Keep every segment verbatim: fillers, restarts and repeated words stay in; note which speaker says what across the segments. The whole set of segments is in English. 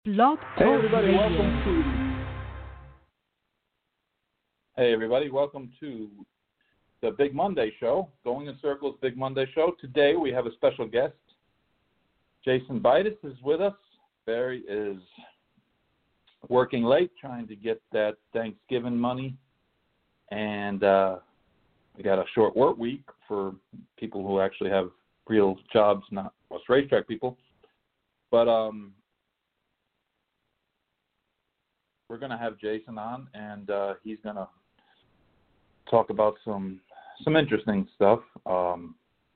Speaker 1: Blog
Speaker 2: Hey
Speaker 1: Talk
Speaker 2: everybody,
Speaker 1: Radio.
Speaker 2: welcome to Hey everybody, welcome to the Big Monday Show, Going in Circles Big Monday Show. Today we have a special guest. Jason Bidas is with us. Barry is working late, trying to get that Thanksgiving money, and uh, we got a short work week for people who actually have real jobs, not us racetrack people. But um. We're going to have Jason on, and uh, he's going to talk about some some interesting stuff, um,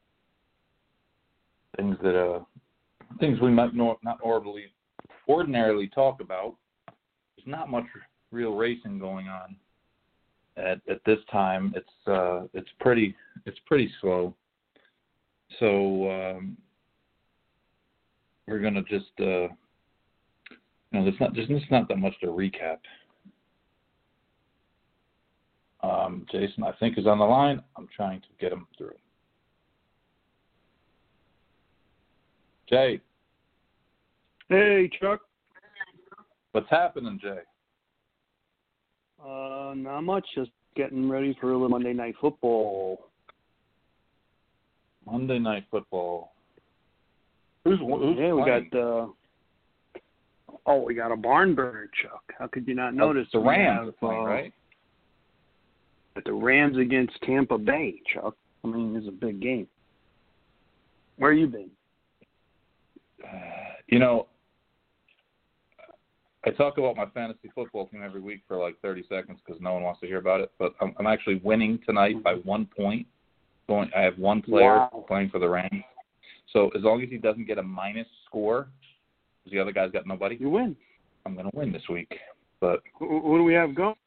Speaker 2: things that uh, things we might nor- not ordinarily ordinarily talk about. There's not much real racing going on at at this time. It's uh, it's pretty it's pretty slow. So um, we're going to just. Uh, No, there's not there's just not that much to recap. Um, Jason, I think, is on the line. I'm trying to get him through. Jay.
Speaker 3: Hey, Chuck.
Speaker 2: What's happening, Jay?
Speaker 3: Uh, not much. Just getting ready for a little Monday Night Football.
Speaker 2: Monday Night Football. Who's, who's
Speaker 3: yeah, we
Speaker 2: playing?
Speaker 3: got. Uh, oh, we got a barn burner, Chuck. How could you not
Speaker 2: Oh,
Speaker 3: notice?
Speaker 2: the
Speaker 3: We
Speaker 2: Rams
Speaker 3: have,
Speaker 2: playing,
Speaker 3: uh,
Speaker 2: right?
Speaker 3: The Rams against Tampa Bay, Chuck. I mean, it's a big game. Where you been?
Speaker 2: Uh, you know, I talk about my fantasy football team every week for like thirty seconds because no one wants to hear about it. But I'm, I'm actually winning tonight by one point. Going, I have one player
Speaker 3: Wow.
Speaker 2: playing for the Rams. So as long as he doesn't get a minus score, because the other guy's got nobody,
Speaker 3: You win.
Speaker 2: I'm going to win this week. But
Speaker 3: Who, who do we have going?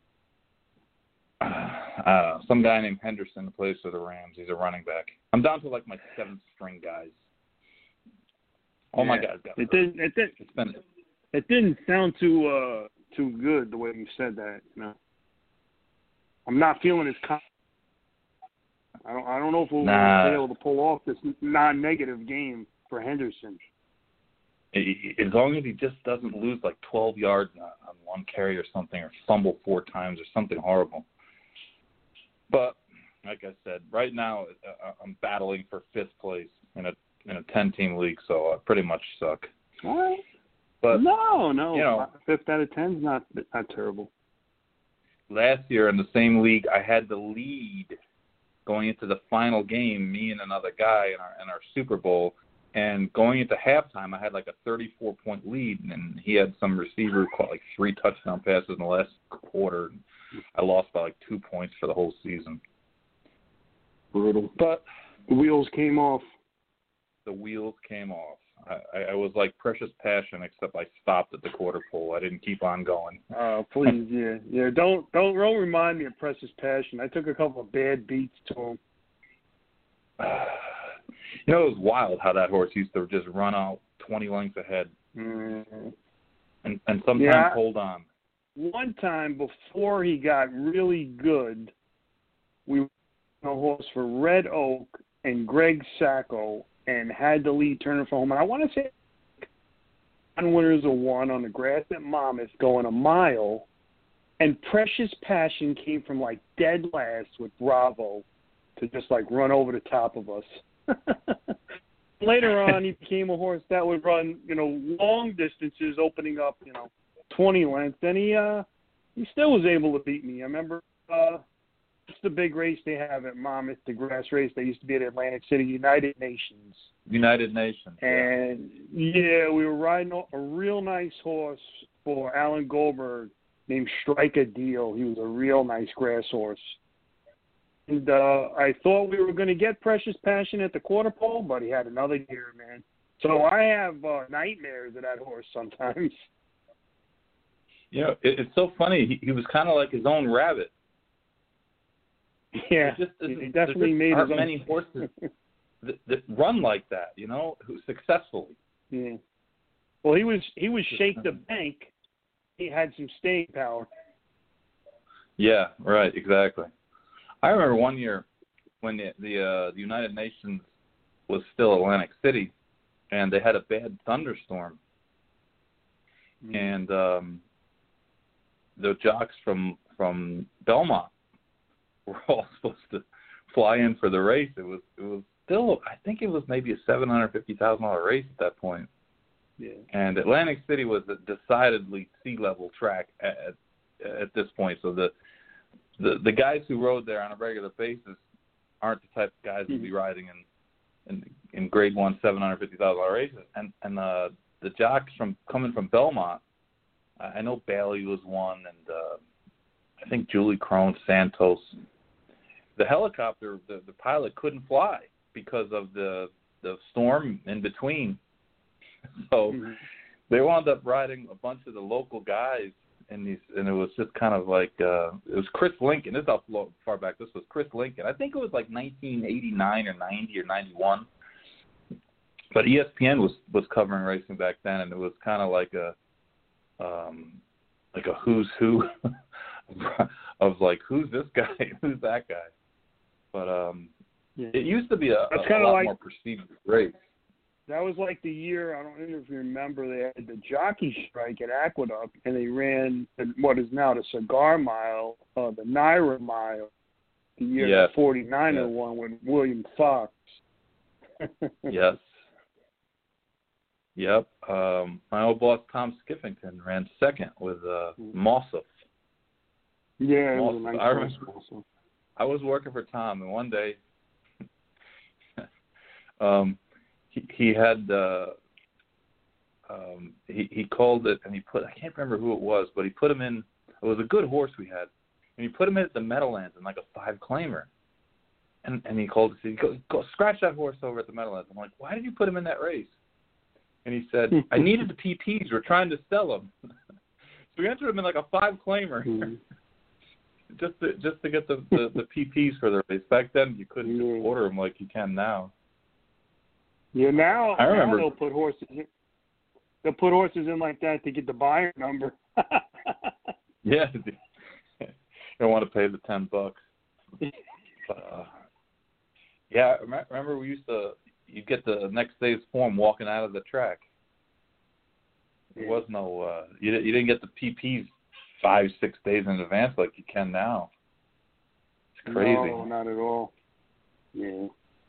Speaker 2: uh, some guy named Henderson plays for the Rams. He's a running back. I'm down to like my seventh string guys. All my
Speaker 3: Yeah.
Speaker 2: guys got
Speaker 3: It
Speaker 2: hurt.
Speaker 3: didn't. It didn't.
Speaker 2: It's been
Speaker 3: It didn't sound too uh too good the way you said that. You know, I'm not feeling as confident. I don't. I don't know if we'll
Speaker 2: Nah.
Speaker 3: be able to pull off this non-negative game for Henderson.
Speaker 2: as long as he just doesn't lose like twelve yards on, on one carry or something, or fumble four times or something horrible. But like I said, right now uh, I'm battling for fifth place in a in a ten-team league, so I pretty much suck.
Speaker 3: What?
Speaker 2: But
Speaker 3: no, no.
Speaker 2: you know,
Speaker 3: Fifth out of ten is not not terrible.
Speaker 2: last year in the same league, I had the lead going into the final game, me and another guy in our in our Super Bowl. And going into halftime, I had like a thirty-four point lead, and he had some receiver who caught like three touchdown passes in the last quarter. I lost by like two points for the whole season.
Speaker 3: Brutal.
Speaker 2: But
Speaker 3: The wheels came off.
Speaker 2: the wheels came off. I, I was like Precious Passion, except I stopped at the quarter pole. I didn't keep on going.
Speaker 3: Uh, please, yeah, yeah. Don't don't don't remind me of Precious Passion. I took a couple of bad beats to him.
Speaker 2: You know, it was wild how that horse used to just run out twenty lengths ahead,
Speaker 3: Mm.
Speaker 2: and and sometimes
Speaker 3: Yeah.
Speaker 2: hold on.
Speaker 3: One time before he got really good, we were on a horse for Red Oak and Greg Sacco and had the lead turning for home. And I want to say one winners of one on the grass at Monmouth going a mile, and Precious Passion came from like dead last with Bravo to just like run over the top of us. Later on, he became a horse that would run, you know, long distances, opening up, you know, twenty lengths, and he uh, he still was able to beat me. I remember uh, it's the big race they have at Monmouth, the grass race. They used to be at Atlantic City, United Nations.
Speaker 2: United Nations.
Speaker 3: And, yeah, we were riding a real nice horse for Alan Goldberg named Strike a Deal. He was a real nice grass horse. And uh, I thought we were going to get Precious Passion at the quarter pole, but he had another year, man. So I have uh, nightmares of that horse sometimes.
Speaker 2: You know, it, it's so funny. He, he was kind of like his own rabbit.
Speaker 3: Yeah,
Speaker 2: There just,
Speaker 3: he
Speaker 2: there
Speaker 3: definitely
Speaker 2: just
Speaker 3: made
Speaker 2: aren't
Speaker 3: his own.
Speaker 2: many horses that, that run like that, you know, who successfully.
Speaker 3: Yeah. Well, he was he was Shake the Bank. He had some staying power.
Speaker 2: Yeah, right, exactly. I remember one year when the the, uh, the United Nations was still Atlantic City, and they had a bad thunderstorm. mm-hmm. and um, the jocks from from Belmont were all supposed to fly in for the race. It was it was still, I think it was maybe a seven hundred fifty thousand dollar race at that point.
Speaker 3: Yeah.
Speaker 2: And Atlantic City was a decidedly sea level track at at this point. So the the the guys who rode there on a regular basis aren't the type of guys mm-hmm. who'd be riding in in, in Grade One seven hundred fifty thousand dollar races. And and uh, the jocks from coming from Belmont, I know Bailey was one, and uh, I think Julie Crone, Santos. The helicopter, the, the pilot couldn't fly because of the the storm in between. So mm-hmm. they wound up riding a bunch of the local guys in these, and it was just kind of like uh, it was Chris Lincoln. This is how far back this was. Chris Lincoln. I think it was like nineteen eighty-nine or ninety or ninety-one. But E S P N was was covering racing back then, and it was kind of like a um, like a who's who of like who's this guy, who's that guy. But um, yeah. It used to be a, a, a lot
Speaker 3: like,
Speaker 2: more prestigious race.
Speaker 3: That was like the year, I don't know if you remember, they had the jockey strike at Aqueduct, and they ran what is now the Cigar Mile, uh, the Naira Mile, the year
Speaker 2: yes.
Speaker 3: the forty-niner
Speaker 2: yes.
Speaker 3: one with William Fox.
Speaker 2: yes. Yep. Um, my old boss, Tom Skiffington, ran second with uh, Mossop.
Speaker 3: Yeah, it
Speaker 2: Mossop.
Speaker 3: was a nice
Speaker 2: I remember.
Speaker 3: also.
Speaker 2: I was working for Tom, and one day um, he, he had uh, um, he he called it, and he put I can't remember who it was, but he put him in. It was a good horse we had, and he put him in at the Meadowlands in like a five claimer, and and he called and said, go, "Go scratch that horse over at the Meadowlands." I'm like, "Why did you put him in that race?" And he said, "I needed the P Ps. We're trying to sell them." So we entered him in like a five claimer.
Speaker 3: Mm-hmm.
Speaker 2: Just to just to get the, the, the P Ps for the race. Back then, you couldn't
Speaker 3: yeah.
Speaker 2: just order them like you can now.
Speaker 3: Yeah, now,
Speaker 2: I remember.
Speaker 3: now they'll put horses in. They'll put horses in like that to get the buyer number.
Speaker 2: Yeah, you don't want to pay the ten bucks. But, uh, yeah, remember we used to. You get the next day's form walking out of the track. There was no. Uh, you you didn't get the P Ps five, six days in advance like you can now. It's crazy.
Speaker 3: No, not at all. Yeah.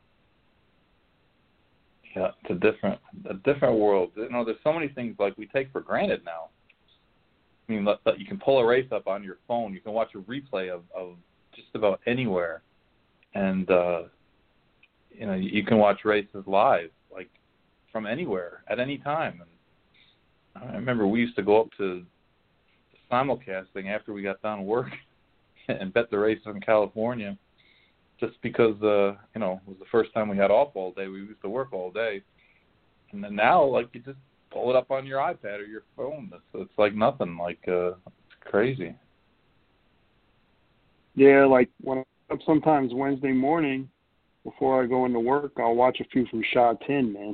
Speaker 2: Yeah, it's a different, a different world. You know, there's so many things like we take for granted now. I mean, that, that you can pull a race up on your phone. You can watch a replay of, of just about anywhere, and uh, you know, you can watch races live, like from anywhere at any time. And I remember we used to go up to simulcasting after we got done work and bet the races in California, just because uh, you know, it was the first time we had off all day. We used to work all day, and then now like you just pull it up on your iPad or your phone. It's, it's like nothing. Like uh, it's crazy.
Speaker 3: Yeah, like when I'm up sometimes Wednesday morning before I go into work, I'll watch a few from Shot Tin, man.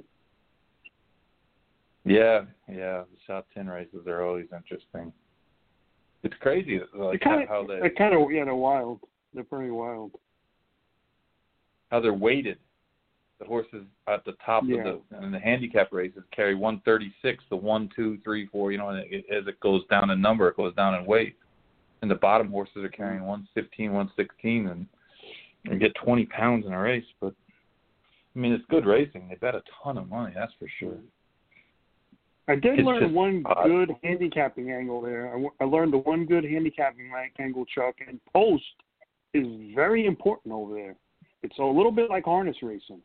Speaker 2: Yeah, yeah, the Shot Tin races are always interesting. It's crazy, like
Speaker 3: kinda,
Speaker 2: how they.
Speaker 3: They're kind of yeah, they're wild. They're pretty wild.
Speaker 2: How they're weighted. The horses at the top
Speaker 3: yeah.
Speaker 2: of the and the handicap races carry one thirty-six, the one, two, three, four. You know, and it, as it goes down in number, it goes down in weight. And the bottom horses are carrying one fifteen, one sixteen, and you get twenty pounds in a race. But I mean, it's good racing. They bet a ton of money, that's for sure.
Speaker 3: I did
Speaker 2: It's
Speaker 3: learn one
Speaker 2: odd.
Speaker 3: good handicapping angle there. I, w- I learned the one good handicapping angle, Chuck, and post is very important over there. It's a little bit like harness racing.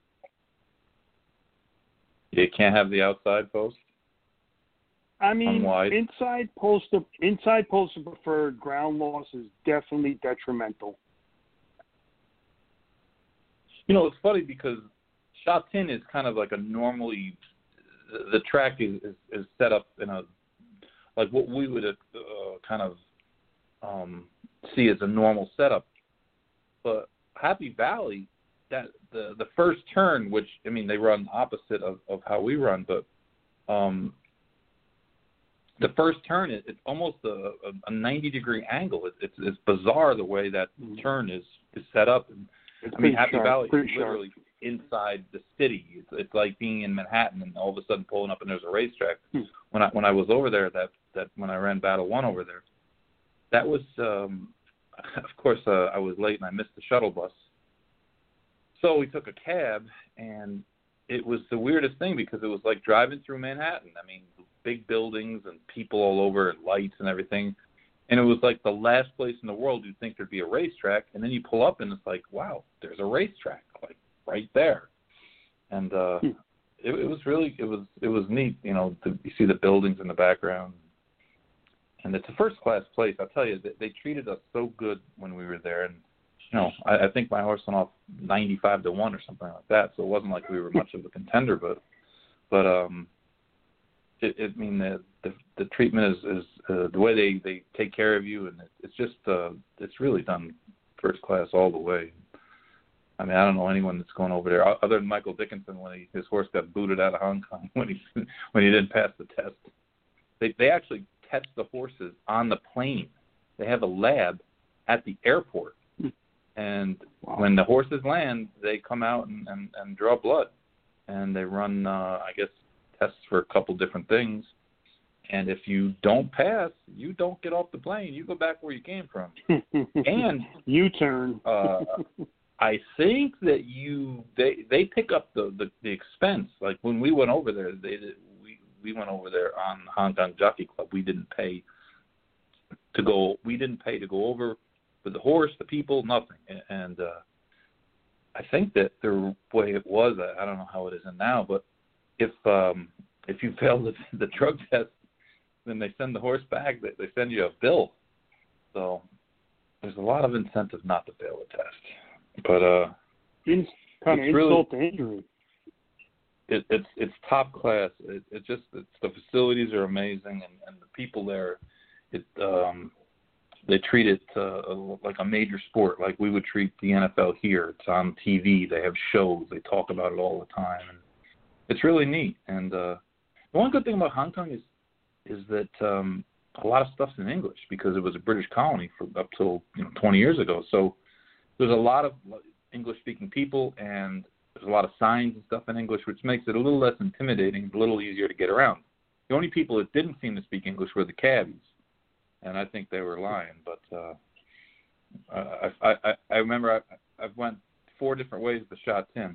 Speaker 2: You can't have the outside post?
Speaker 3: I mean,
Speaker 2: Unwide.
Speaker 3: inside post, inside post of preferred, ground loss is definitely detrimental.
Speaker 2: You know, it's funny because Shot Tin is kind of like a normally – the track is, is, is set up in a – like what we would uh, kind of um, see as a normal setup. But Happy Valley, that the, the first turn, which, I mean, they run opposite of, of how we run, but um, the first turn, it, it's almost a, a ninety-degree angle. It, it's, it's bizarre the way that mm-hmm. turn is, is set up. And,
Speaker 3: It's
Speaker 2: I mean, Happy
Speaker 3: sharp,
Speaker 2: Valley is
Speaker 3: sharp.
Speaker 2: literally inside the city. It's, it's like being in Manhattan and all of a sudden pulling up and there's a racetrack.
Speaker 3: Hmm.
Speaker 2: When I when I was over there, that that when I ran Battle One over there, that was, um, of course, uh, I was late and I missed the shuttle bus. So we took a cab, and it was the weirdest thing because it was like driving through Manhattan. I mean, big buildings and people all over and lights and everything. And it was like the last place in the world you'd think there'd be a racetrack, and then you pull up and it's like, wow, there's a racetrack, like right there. And uh, hmm. it, it was really, it was, it was neat, you know, to you see the buildings in the background. And it's a first-class place. I'll tell you, they, they treated us so good when we were there. And, you know, I, I think my horse went off ninety-five to one or something like that, so it wasn't like we were much of a contender, but, but um, it, it I mean, the, the the treatment is, is uh, the way they, they take care of you, and it, it's just, uh, it's really done first class all the way. I mean, I don't know anyone that's going over there other than Michael Dickinson when he, his horse got booted out of Hong Kong when he when he didn't pass the test. They they actually test the horses on the plane. They have a lab at the airport, and wow. when the horses land, they come out and, and, and draw blood, and they run, uh, I guess, tests for a couple different things. And if you don't pass, you don't get off the plane. You go back where you came from. And
Speaker 3: U-turn.
Speaker 2: uh, I think that you they they pick up the, the, the expense. Like when we went over there, they we we went over there on Hong Kong Jockey Club. We didn't pay to go. We didn't pay to go over with the horse, the people, nothing. And uh, I think that the way it was, I don't know how it is now, but if um, if you fail the, the drug test, then they send the horse back. They, they send you a bill. So there's a lot of incentive not to fail the test. But uh,
Speaker 3: In, kind of insult really, to injury.
Speaker 2: It, it's it's top class. It, it just it's, the facilities are amazing, and, and the people there, it um, they treat it uh, like a major sport, like we would treat the N F L here. It's on T V. They have shows. They talk about it all the time, and it's really neat. And uh, the one good thing about Hong Kong is is that um, a lot of stuff's in English because it was a British colony for up till you know twenty years ago. So there's a lot of English-speaking people, and there's a lot of signs and stuff in English, which makes it a little less intimidating, a little easier to get around. The only people that didn't seem to speak English were the cabbies, and I think they were lying. But uh, I, I, I remember I, I've went four different ways to Sha Tin.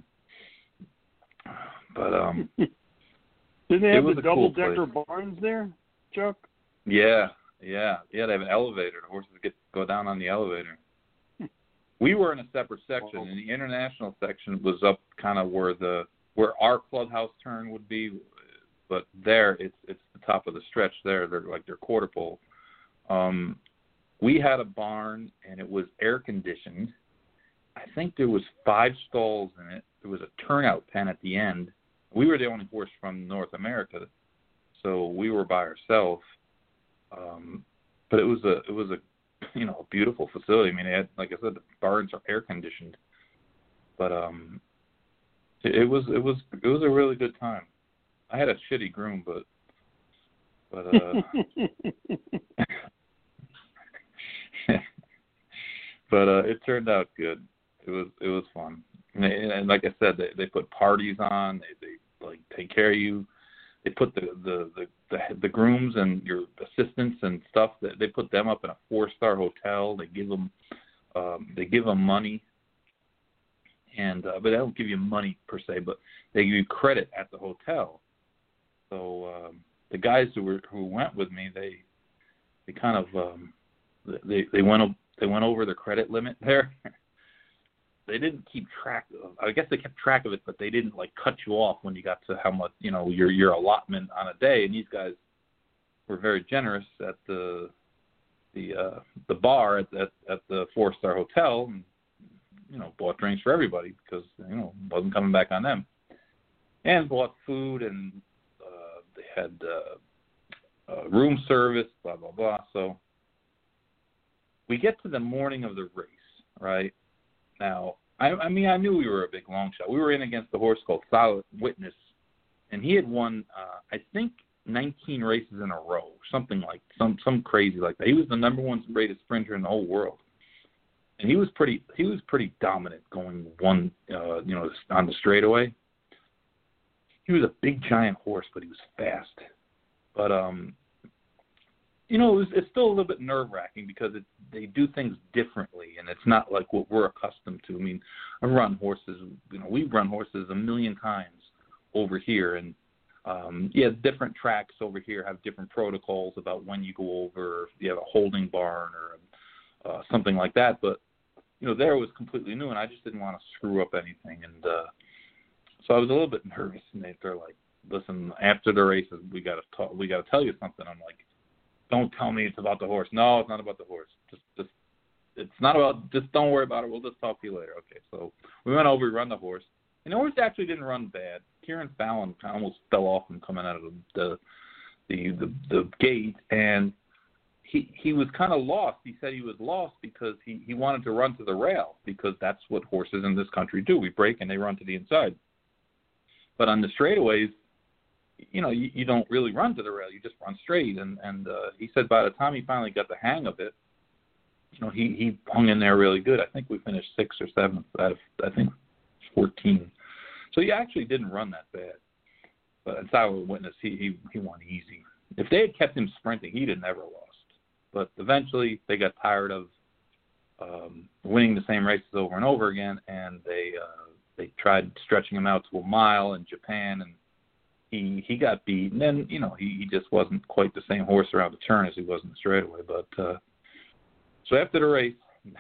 Speaker 2: But um,
Speaker 3: didn't they have the double-decker cool barns there, Chuck?
Speaker 2: Yeah, yeah, yeah. They have an elevator. The horses get go down on the elevator. We were in a separate section, and the international section was up kind of where the where our clubhouse turn would be, but there it's it's the top of the stretch. There, they're like their quarter pole. Um, we had a barn, and it was air conditioned. I think there was five stalls in it. There was a turnout pen at the end. We were the only horse from North America, so we were by ourselves. Um, but it was a it was a you know a beautiful facility. I mean, it had, like I said, the barns are air conditioned. But um, it, it was it was it was a really good time. I had a shitty groom, but but uh, but uh, it turned out good. It was it was fun. And, they, and like I said, they they put parties on. They they like take care of you. They put the the, the, the, the grooms and your assistants and stuff. That they put them up in a four star hotel. They give them um, they give them money, and uh, but they don't give you money per se, but they give you credit at the hotel. So um, the guys who were who went with me, they they kind of um, they they went they went over the credit limit there. They didn't keep track of. I guess they kept track of it, but they didn't like cut you off when you got to how much you know your your allotment on a day. And these guys were very generous at the the uh, the bar at, at at the four star hotel, and you know bought drinks for everybody because you know it wasn't coming back on them, and bought food, and uh, they had uh, uh, room service, blah blah blah. So we get to the morning of the race, right? Now, I, I mean, I knew we were a big long shot. We were in against a horse called Solid Witness, and he had won, uh, I think, nineteen races in a row, something like some some crazy like that. He was the number one rated sprinter in the whole world, and he was pretty he was pretty dominant going one, uh, you know, on the straightaway. He was a big giant horse, but he was fast. But um, you know, it was, it's still a little bit nerve-wracking because it, they do things differently, and it's not like what we're accustomed to. I mean, I run horses, you know, we've run horses a million times over here, and, um, yeah, different tracks over here have different protocols about when you go over, if you have a holding barn or uh, something like that, but, you know, there it was completely new, and I just didn't want to screw up anything, and uh, so I was a little bit nervous, and they, they're like, listen, after the races, we got to talk, we got to tell you something. I'm like, don't tell me it's about the horse. No, it's not about the horse. Just, just, it's not about. Just don't worry about it. We'll just talk to you later. Okay. So we went over, we run the horse, and the horse actually didn't run bad. Kieran Fallon almost fell off him coming out of the the the, the gate, and he he was kind of lost. He said he was lost because he he wanted to run to the rail because that's what horses in this country do. We break and they run to the inside. But on the straightaways, you know, you, you don't really run to the rail. You just run straight. And, and uh, he said by the time he finally got the hang of it, you know, he, he hung in there really good. I think we finished sixth or seventh out of, I think, fourteen. So he actually didn't run that bad. But as I would witness, he, he, he won easy. If they had kept him sprinting, he'd have never lost. But eventually they got tired of um, winning the same races over and over again, and they uh, they tried stretching him out to a mile in Japan, and He he got beat, and then, you know, he, he just wasn't quite the same horse around the turn as he was in the straightaway. But uh, so after the race,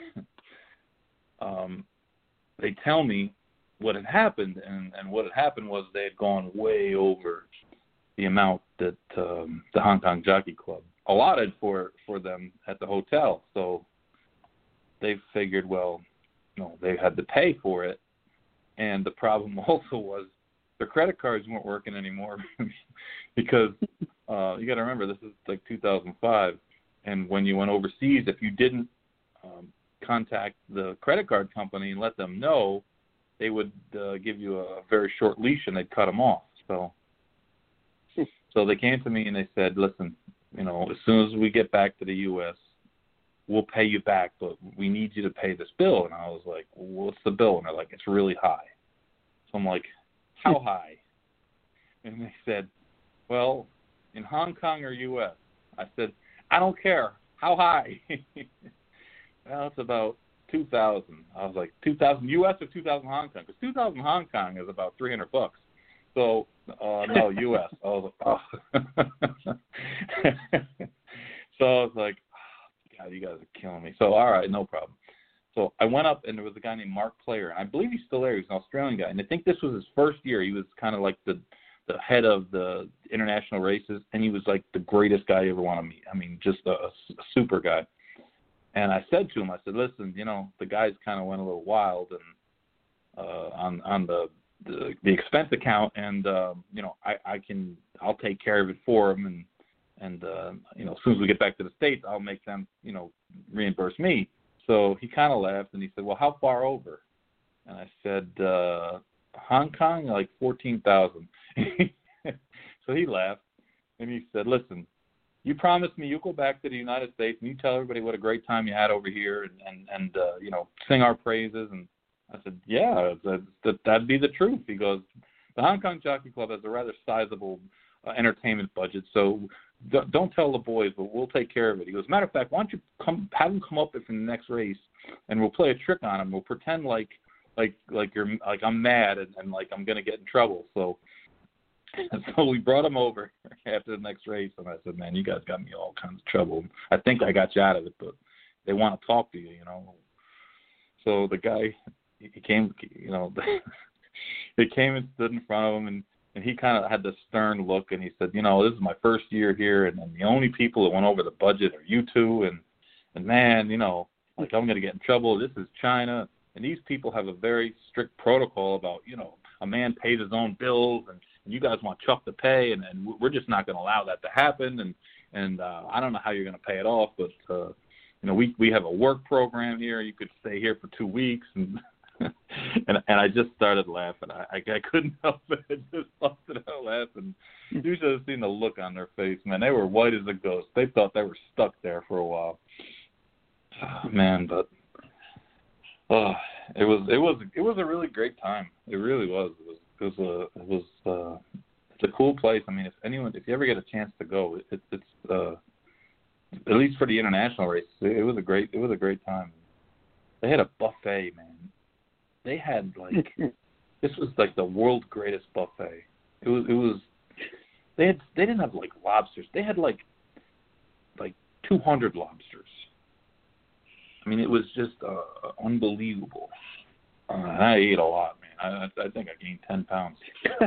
Speaker 2: um, they tell me what had happened, and, and what had happened was they had gone way over the amount that um, the Hong Kong Jockey Club allotted for, for them at the hotel. So they figured, well, you know, they had to pay for it, and the problem also was their credit cards weren't working anymore because uh, you got to remember, this is like two thousand five, and when you went overseas, if you didn't um, contact the credit card company and let them know, they would uh, give you a very short leash and they'd cut them off. So, so they came to me and they said, "Listen, you know, as soon as we get back to the U S, we'll pay you back, but we need you to pay this bill." And I was like, well, "What's the bill?" And they're like, "It's really high." So I'm like, "How high?" And they said, "Well, in Hong Kong or U S" I said, "I don't care. How high?" Well, it's about two thousand. I was like, two thousand U S or two thousand Hong Kong? Because two thousand Hong Kong is about three hundred bucks. So, uh, no, U S I was like, oh. So I was like, oh, God, you guys are killing me. So, all right, no problem. So I went up, and there was a guy named Mark Player, and I believe he's still there. He's an Australian guy, and I think this was his first year. He was kind of like the the head of the international races, and he was like the greatest guy you ever want to meet. I mean, just a, a super guy. And I said to him, I said, "Listen, you know, the guys kind of went a little wild and uh, on on the, the the expense account, and uh, you know, I, I can I'll take care of it for them, and and uh, you know, as soon as we get back to the States, I'll make them, you know, reimburse me." So he kind of laughed, and he said, "Well, how far over?" And I said, uh, "Hong Kong, like fourteen thousand." So he laughed, and he said, "Listen, you promised me you'll go back to the United States and you tell everybody what a great time you had over here, and, and, and uh, you know, sing our praises." And I said, "Yeah, that, that, that'd be the truth." He goes, "The Hong Kong Jockey Club has a rather sizable uh, entertainment budget, so don't tell the boys, but we'll take care of it." He goes, "Matter of fact, why don't you come have them come up for the next race, and we'll play a trick on them. We'll pretend like like like you're like I'm mad and, and like I'm gonna get in trouble." So, and so we brought him over after the next race, and I said, "Man, you guys got me all kinds of trouble. I think I got you out of it, but they want to talk to you, you know." So the guy, he came, you know, he came and stood in front of him, and. And he kind of had this stern look, and he said, "You know, this is my first year here, and, and the only people that went over the budget are you two, and, and man, you know, like I'm going to get in trouble. This is China, and these people have a very strict protocol about, you know, a man pays his own bills, and, and you guys want Chuck to pay, and, and we're just not going to allow that to happen, and, and uh, I don't know how you're going to pay it off, but, uh, you know, we, we have a work program here. You could stay here for two weeks, and and and I just started laughing. I, I I couldn't help it. I just busted out laughing. You should have seen the look on their face, man. They were white as a ghost. They thought they were stuck there for a while. Oh, man, but oh, it was it was it was a really great time. It really was. It was it was a it was uh, it's a cool place. I mean, if anyone, if you ever get a chance to go, it, it, it's uh, at least for the international race, it was a great it was a great time. They had a buffet, man. They had like this was like the world's greatest buffet. It was it was they had they didn't have like lobsters. They had like like two hundred lobsters. I mean, it was just uh, unbelievable. Uh, I ate a lot, man. I I think I gained ten pounds.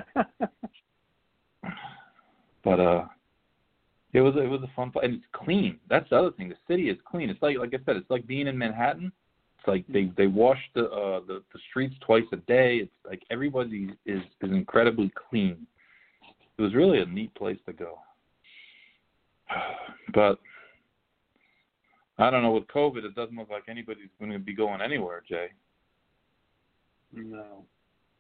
Speaker 2: But uh, it was it was a fun place, and it's clean. That's the other thing. The city is clean. It's like like I said, it's like being in Manhattan. It's like they they wash the uh, the, the streets twice a day. It's like everybody is is incredibly clean. It was really a neat place to go. But I don't know, with COVID, it doesn't look like anybody's going to be going anywhere, Jay.
Speaker 3: No.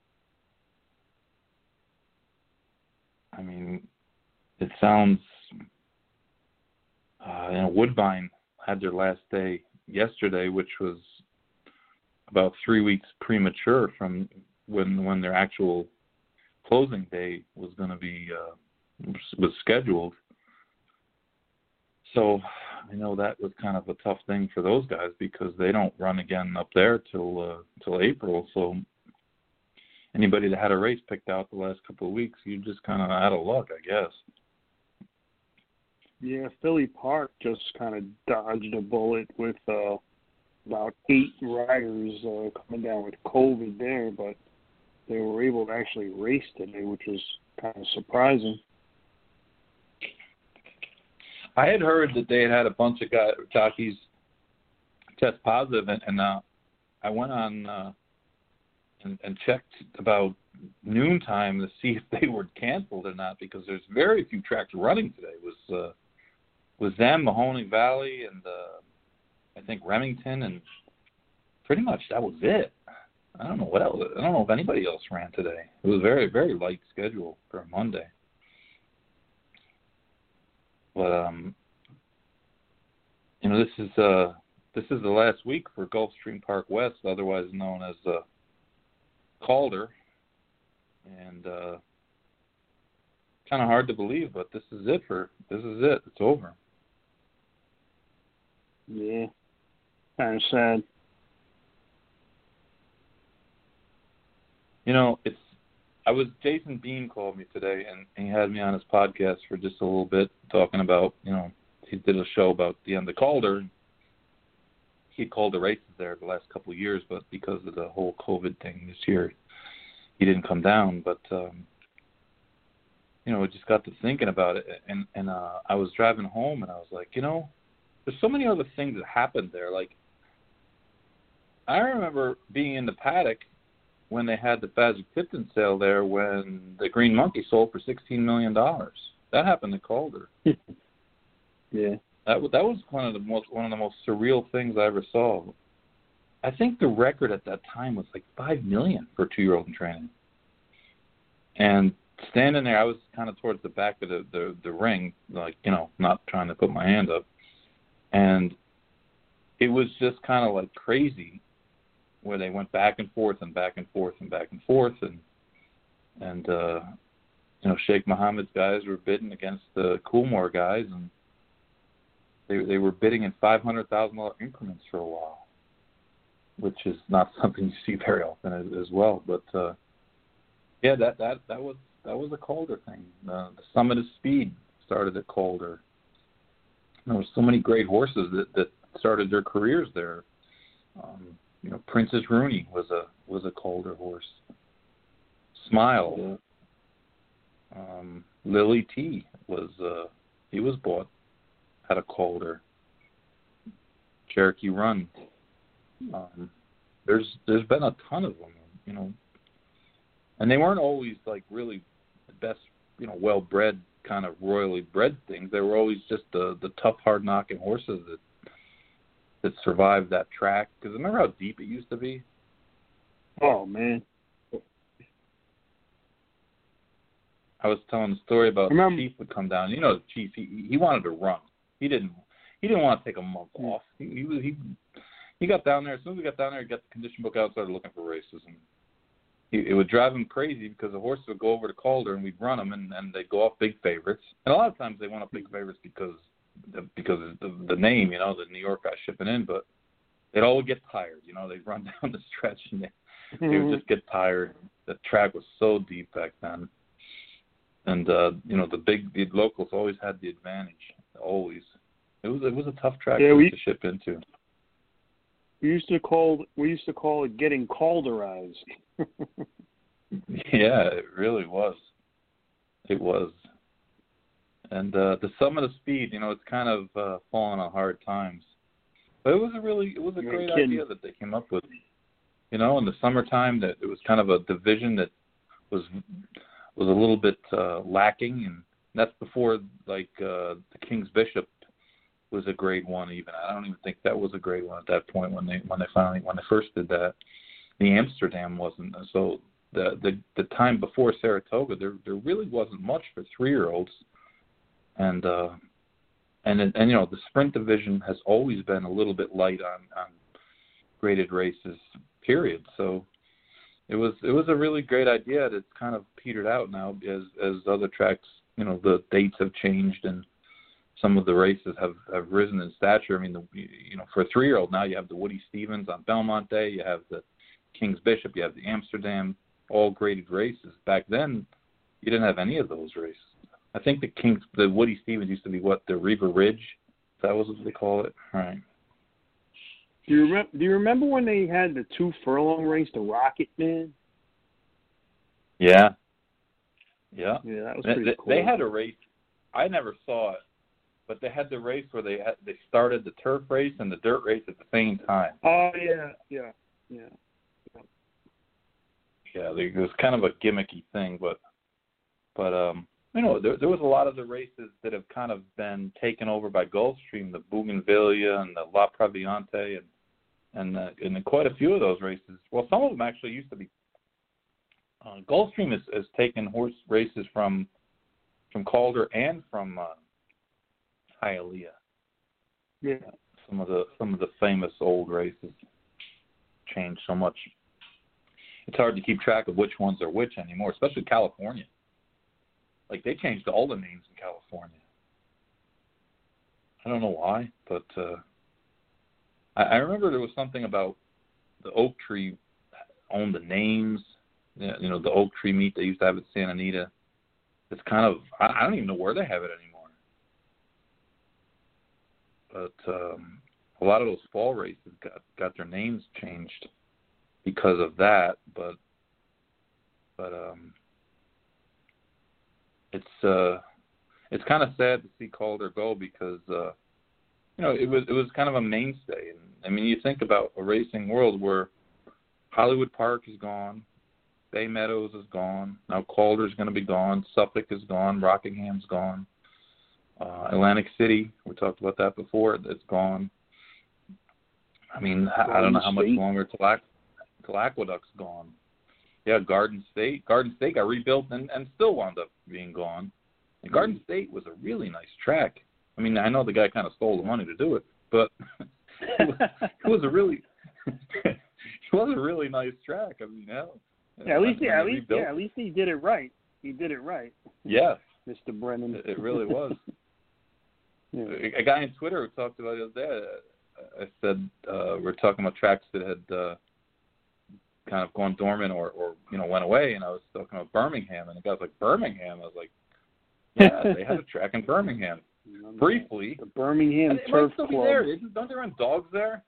Speaker 2: I mean, it sounds, uh, you know, Woodbine had their last day yesterday, which was about three weeks premature from when when their actual closing day was going to be uh, was scheduled. So I know that was kind of a tough thing for those guys because they don't run again up there till uh, till April. So anybody that had a race picked out the last couple of weeks, you just kind of out of luck, I guess.
Speaker 3: Yeah, Philly Park just kind of dodged a bullet with uh, about eight riders uh, coming down with COVID there, but they were able to actually race today, which was kind of surprising.
Speaker 2: I had heard that they had had a bunch of guys, jockeys test positive, and, and uh, I went on uh, and, and checked about noontime to see if they were canceled or not, because there's very few tracks running today. It was uh, was them, Mahoning Valley, and uh, I think Remington, and pretty much that was it. I don't know what else. I don't know if anybody else ran today. It was very, very light schedule for a Monday. But um, you know, this is uh, this is the last week for Gulfstream Park West, otherwise known as uh, Calder, and uh, kind of hard to believe, but this is it for this is it. It's over.
Speaker 3: Yeah, kind of sad.
Speaker 2: You know, it's. I was Jason Bean called me today, and he had me on his podcast for just a little bit, talking about, you know, he did a show about the end of Calder. He had called the races there the last couple of years, but because of the whole COVID thing this year, he didn't come down. But um, you know, I just got to thinking about it, and and uh, I was driving home, and I was like, you know, there's so many other things that happened there. Like, I remember being in the paddock when they had the Fasig-Tipton sale there, when the Green Monkey sold for sixteen million dollars. That happened to Calder.
Speaker 3: Yeah.
Speaker 2: That was, that was one of the most one of the most surreal things I ever saw. I think the record at that time was like five million dollars for a two-year-old in training. And standing there, I was kind of towards the back of the, the, the ring, like, you know, not trying to put my hand up. And it was just kind of like crazy, where they went back and forth and back and forth and back and forth, and and uh, you know, Sheikh Mohammed's guys were bidding against the Coolmore guys, and they they were bidding in five hundred thousand dollar increments for a while, which is not something you see very often as, as well. But uh, yeah, that, that that was that was a Calder thing. Uh, the Summit of Speed started at Calder. There were so many great horses that, that started their careers there. Um, You know, Princess Rooney was a was a Calder horse. Smile, um, Lily T was uh, he was bought at a Calder. Cherokee Run. Um, there's there's been a ton of them, you know, and they weren't always like really the best, you know, well bred kind of royally bred things. They were always just the the tough, hard knocking horses that. that survived that track. Because remember how deep it used to be?
Speaker 3: Oh, man.
Speaker 2: I was telling the story about
Speaker 3: remember,
Speaker 2: Chief would come down. You know, the Chief, he, he wanted to run. He didn't He didn't want to take a month
Speaker 3: yeah.
Speaker 2: off. He, he he he got down there. As soon as he got down there, he got the condition book out and started looking for races. And he, it would drive him crazy because the horses would go over to Calder and we'd run them, and, and they'd go off big favorites. And a lot of times they went off big favorites because because of the, the name, you know, the New York guy shipping in, but they'd all get tired. You know, they'd run down the stretch and they, mm-hmm. they would just get tired. The track was so deep back then. And, uh, you know, the big the locals always had the advantage, always. It was it was a tough track
Speaker 3: yeah,
Speaker 2: to,
Speaker 3: we,
Speaker 2: to ship into.
Speaker 3: We used to call we used to call it getting calderized.
Speaker 2: Yeah, it really was. It was. And uh, the Sum of the Speed, you know, it's kind of uh, fallen on hard times. But it was a really, it was a
Speaker 3: You're
Speaker 2: great
Speaker 3: kidding.
Speaker 2: idea that they came up with. You know, in the summertime, that it was kind of a division that was was a little bit uh, lacking, and that's before like uh, the King's Bishop was a grade one. Even I don't even think that was a grade one at that point when they when they finally when they first did that. The Amsterdam wasn't. So the the the time before Saratoga, there there really wasn't much for three year olds. And uh, and and you know the sprint division has always been a little bit light on, on graded races, period. So it was it was a really great idea. That's kind of petered out now as as other tracks, you know, the dates have changed and some of the races have, have risen in stature. I mean, the, you know, for a three year old now you have the Woody Stevens on Belmont Day, you have the King's Bishop, you have the Amsterdam, all graded races. Back then, you didn't have any of those races. I think the Kings, the Woody Stevens used to be what, the Reba Ridge? That was what they call it, right?
Speaker 3: Do you remember? Do you remember when they had the two furlong race, the Rocket Man?
Speaker 2: Yeah, yeah,
Speaker 3: yeah, that was
Speaker 2: they,
Speaker 3: pretty
Speaker 2: they,
Speaker 3: cool.
Speaker 2: They had a race. I never saw it, but they had the race where they had, they started the turf race and the dirt race at the same time.
Speaker 3: Oh yeah, yeah, yeah.
Speaker 2: Yeah, they, it was kind of a gimmicky thing, but but um. You know, there, there was a lot of the races that have kind of been taken over by Gulfstream, the Bougainvillea and the La Previante, and and, uh, and quite a few of those races. Well, some of them actually used to be. Uh, Gulfstream has, has taken horse races from from Calder and from uh, Hialeah.
Speaker 3: Yeah,
Speaker 2: some of the some of the famous old races changed so much. It's hard to keep track of which ones are which anymore, especially California. Like, they changed all the names in California. I don't know why, but uh, I, I remember there was something about the Oak Tree owned the names. You know, the Oak Tree meet they used to have at Santa Anita. It's kind of, I, I don't even know where they have it anymore. But um, a lot of those fall races got, got their names changed because of that. But, but, um, It's uh, it's kind of sad to see Calder go because uh, you know it was it was kind of a mainstay. And I mean, you think about a racing world where Hollywood Park is gone, Bay Meadows is gone, now Calder's going to be gone, Suffolk is gone, Rockingham's gone, uh, Atlantic City, we talked about that before, it's gone. I mean, I, I don't know how much longer till, till Aqueduct's gone. Yeah, Garden State. Garden State got rebuilt and, and still wound up being gone. And Garden State was a really nice track. I mean, I know the guy kind of stole the money to do it, but it, was, it was a really, it was a really nice track. I mean, hell.
Speaker 3: Yeah, at least, yeah, at least, yeah, at least he did it right. He did it right.
Speaker 2: Yeah,
Speaker 3: Mister Brennan.
Speaker 2: It, it really was.
Speaker 3: Yeah.
Speaker 2: A, a guy on Twitter who talked about it the other day. I said uh, we're talking about tracks that had. Uh, kind of gone dormant or, or, you know, went away, and I was talking about Birmingham, and the guy's like, Birmingham? I was like, yeah, they have a track in Birmingham. Briefly.
Speaker 3: The Birmingham
Speaker 2: it
Speaker 3: Turf
Speaker 2: might still
Speaker 3: Club.
Speaker 2: Be there. Don't they run dogs there?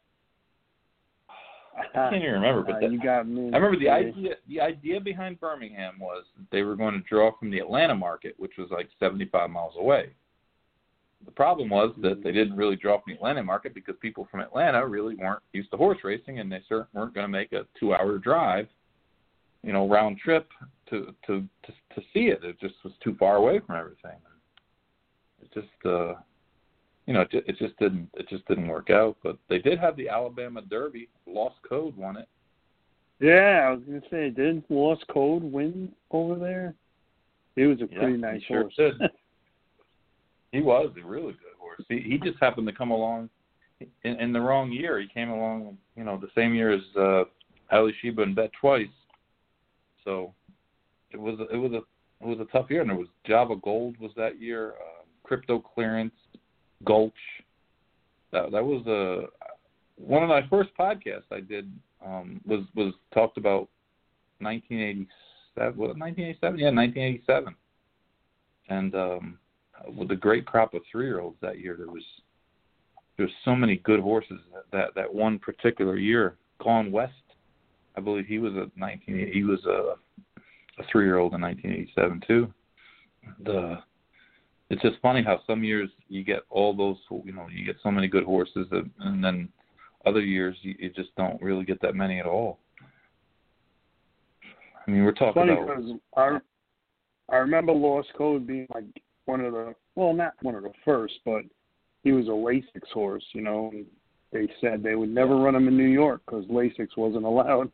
Speaker 2: I can't even remember. But
Speaker 3: uh,
Speaker 2: that,
Speaker 3: you got me.
Speaker 2: I remember the idea The idea behind Birmingham was they were going to draw from the Atlanta market, which was like seventy-five miles away. The problem was that they didn't really draw from the Atlanta market because people from Atlanta really weren't used to horse racing, and they certainly weren't going to make a two-hour drive, you know, round trip to to to, to see it. It just was too far away from everything. It just, uh, you know, it just, it just didn't it just didn't work out. But they did have the Alabama Derby. Lost Code won it.
Speaker 3: Yeah, I was going to say, didn't Lost Code win over there? He was a pretty
Speaker 2: yeah,
Speaker 3: nice
Speaker 2: he sure
Speaker 3: horse.
Speaker 2: Did. He was a really good horse. He, he just happened to come along in, in the wrong year. He came along, you know, the same year as uh, Ali Sheba and Bet Twice. So it was a, it was a it was a tough year. And there was Java Gold was that year, uh, Crypto Clearance, Gulch. That that was a one of my first podcasts I did um, was was talked about nineteen eighty-seven. Was it nineteen eighty-seven? Yeah, nineteen eighty-seven. And um, with the great crop of three-year-olds that year, there was there was so many good horses that, that, that one particular year. Gone West, I believe he was a nineteen. He was a, a three-year-old in nineteen eighty-seven too. The it's just funny how some years you get all those, you know, you get so many good horses, that, and then other years you, you just don't really get that many at all. I mean, we're talking
Speaker 3: funny
Speaker 2: about.
Speaker 3: Because I, I remember Lost Code being like one of the, well, not one of the first, but he was a Lasix horse, you know. And they said they would never run him in New York because Lasix wasn't allowed.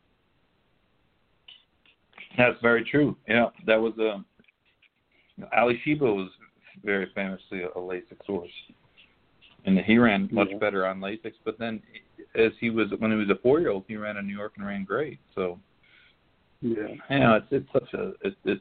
Speaker 2: That's very true. Yeah, that was a. Ali Sheba was very famously a, a Lasix horse, and he ran much
Speaker 3: yeah.
Speaker 2: better on Lasix. But then, as he was when he was a four-year-old, he ran in New York and ran great. So,
Speaker 3: yeah,
Speaker 2: you know, it's it's such a it, it's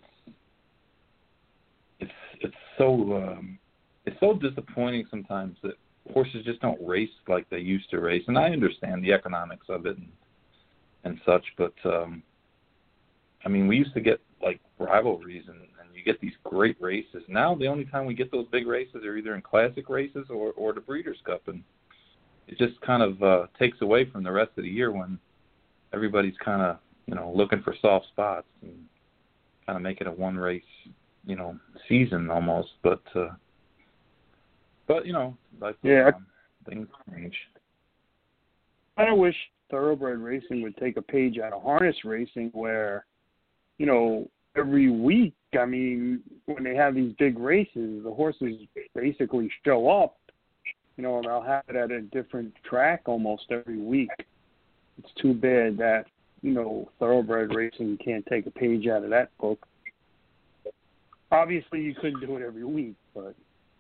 Speaker 2: it's it's so um, it's so disappointing sometimes that horses just don't race like they used to race. And I understand the economics of it and and such, but um, I mean, we used to get like rivalries and, and you get these great races. Now the only time we get those big races are either in classic races or, or the Breeders' Cup, and it just kind of uh, takes away from the rest of the year when everybody's kind of, you know, looking for soft spots and kind of make it a one race, you know, season almost. But uh, but you know, like
Speaker 3: yeah,
Speaker 2: um, things change.
Speaker 3: I kind of wish thoroughbred racing would take a page out of harness racing, where, you know, every week, I mean, when they have these big races, the horses basically show up, you know, and they'll have it at a different track almost every week. It's too bad that, you know, thoroughbred racing can't take a page out of that book. Obviously, you couldn't do it every week, but.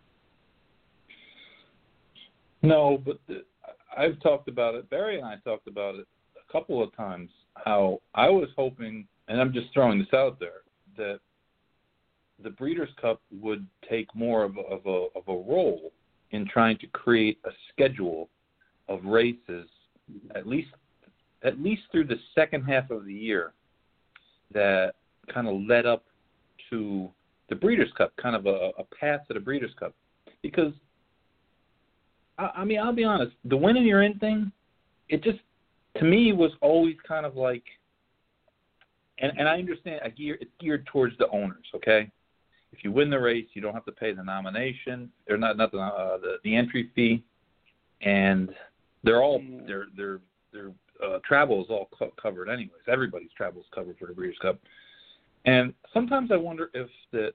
Speaker 2: No, but the, I've talked about it. Barry and I talked about it a couple of times, how I was hoping, and I'm just throwing this out there, that the Breeders' Cup would take more of a, of a, of a role in trying to create a schedule of races, at least at least through the second half of the year, that kind of led up to the Breeders' Cup, kind of a, a path to the Breeders' Cup. Because, I, I mean, I'll be honest, the win and you're in thing, it just, to me, was always kind of like, and, and I understand I gear, it's geared towards the owners, okay? If you win the race, you don't have to pay the nomination, or not, not the, uh, the the entry fee, and they're all their their their uh, travel is all co- covered anyways. Everybody's travel is covered for the Breeders' Cup, and sometimes I wonder if the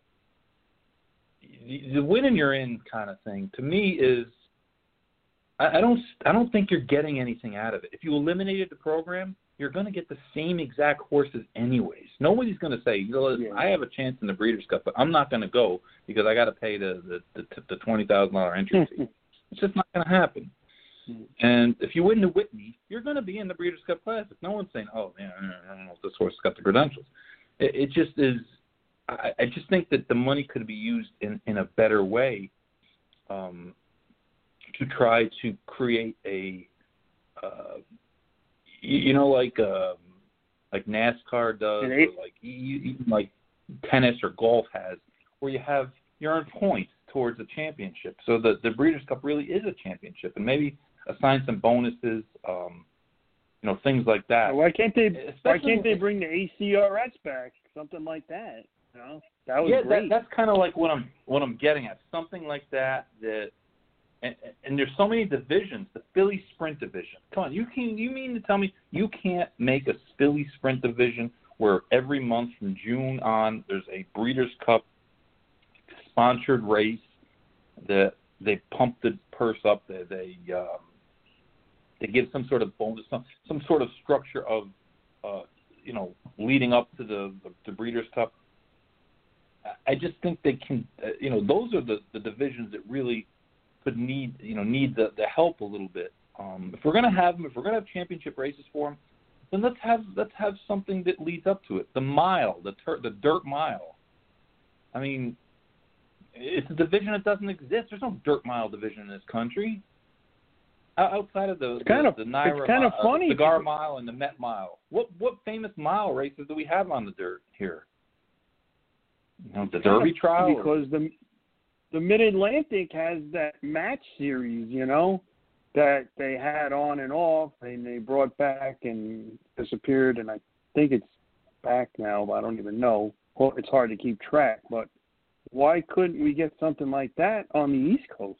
Speaker 2: the, the win and you're in kind of thing to me is, I, I don't I don't think you're getting anything out of it. If you eliminated the program, you're going to get the same exact horses anyways. Nobody's going to say, you know, yeah. I have a chance in the Breeders' Cup, but I'm not going to go because I got to pay the the, the, the twenty thousand dollars entry fee. It's just not going to happen. And if you win the Whitney, you're going to be in the Breeders' Cup Classic. No one's saying, oh, yeah, I don't know if this horse has got the credentials. It, it just is. I, I just think that the money could be used in, in a better way um, to try to create a, uh, you, you know, like um, like NASCAR does, or like even like tennis or golf has, where you have you earn points towards a championship. So the the Breeders' Cup really is a championship, and maybe assign some bonuses, um, you know, things like that.
Speaker 3: Why can't they? Especially why can't they bring the A C R S back? Something like that. You know, that was
Speaker 2: yeah,
Speaker 3: great.
Speaker 2: That, that's kind of like what I'm what I'm getting at. Something like that. That, and, and there's so many divisions. The Philly Sprint division. Come on, you can you mean to tell me you can't make a Philly Sprint division where every month from June on there's a Breeders' Cup sponsored race that they pump the purse up, they they, um, they give some sort of bonus, some some sort of structure of, uh, you know, leading up to the, the, the Breeders' Cup. I just think they can, uh, you know, those are the, the divisions that really could need, you know, need the, the help a little bit. Um, if we're gonna have them, if we're gonna have championship races for them, then let's have let's have something that leads up to it. The mile, the tur- the dirt mile. I mean, it's a division that doesn't exist. There's no dirt mile division in this country. Outside of the,
Speaker 3: it's kind
Speaker 2: the,
Speaker 3: of,
Speaker 2: the Naira
Speaker 3: it's kind of
Speaker 2: mile,
Speaker 3: funny.
Speaker 2: the Cigar Mile and the Met Mile. What what famous mile races do we have on the dirt here? You know, the Derby Trial?
Speaker 3: Because the the Mid-Atlantic has that match series, you know, that they had on and off, and they brought back and disappeared, and I think it's back now, but I don't even know. Well, it's hard to keep track, but why couldn't we get something like that on the East Coast?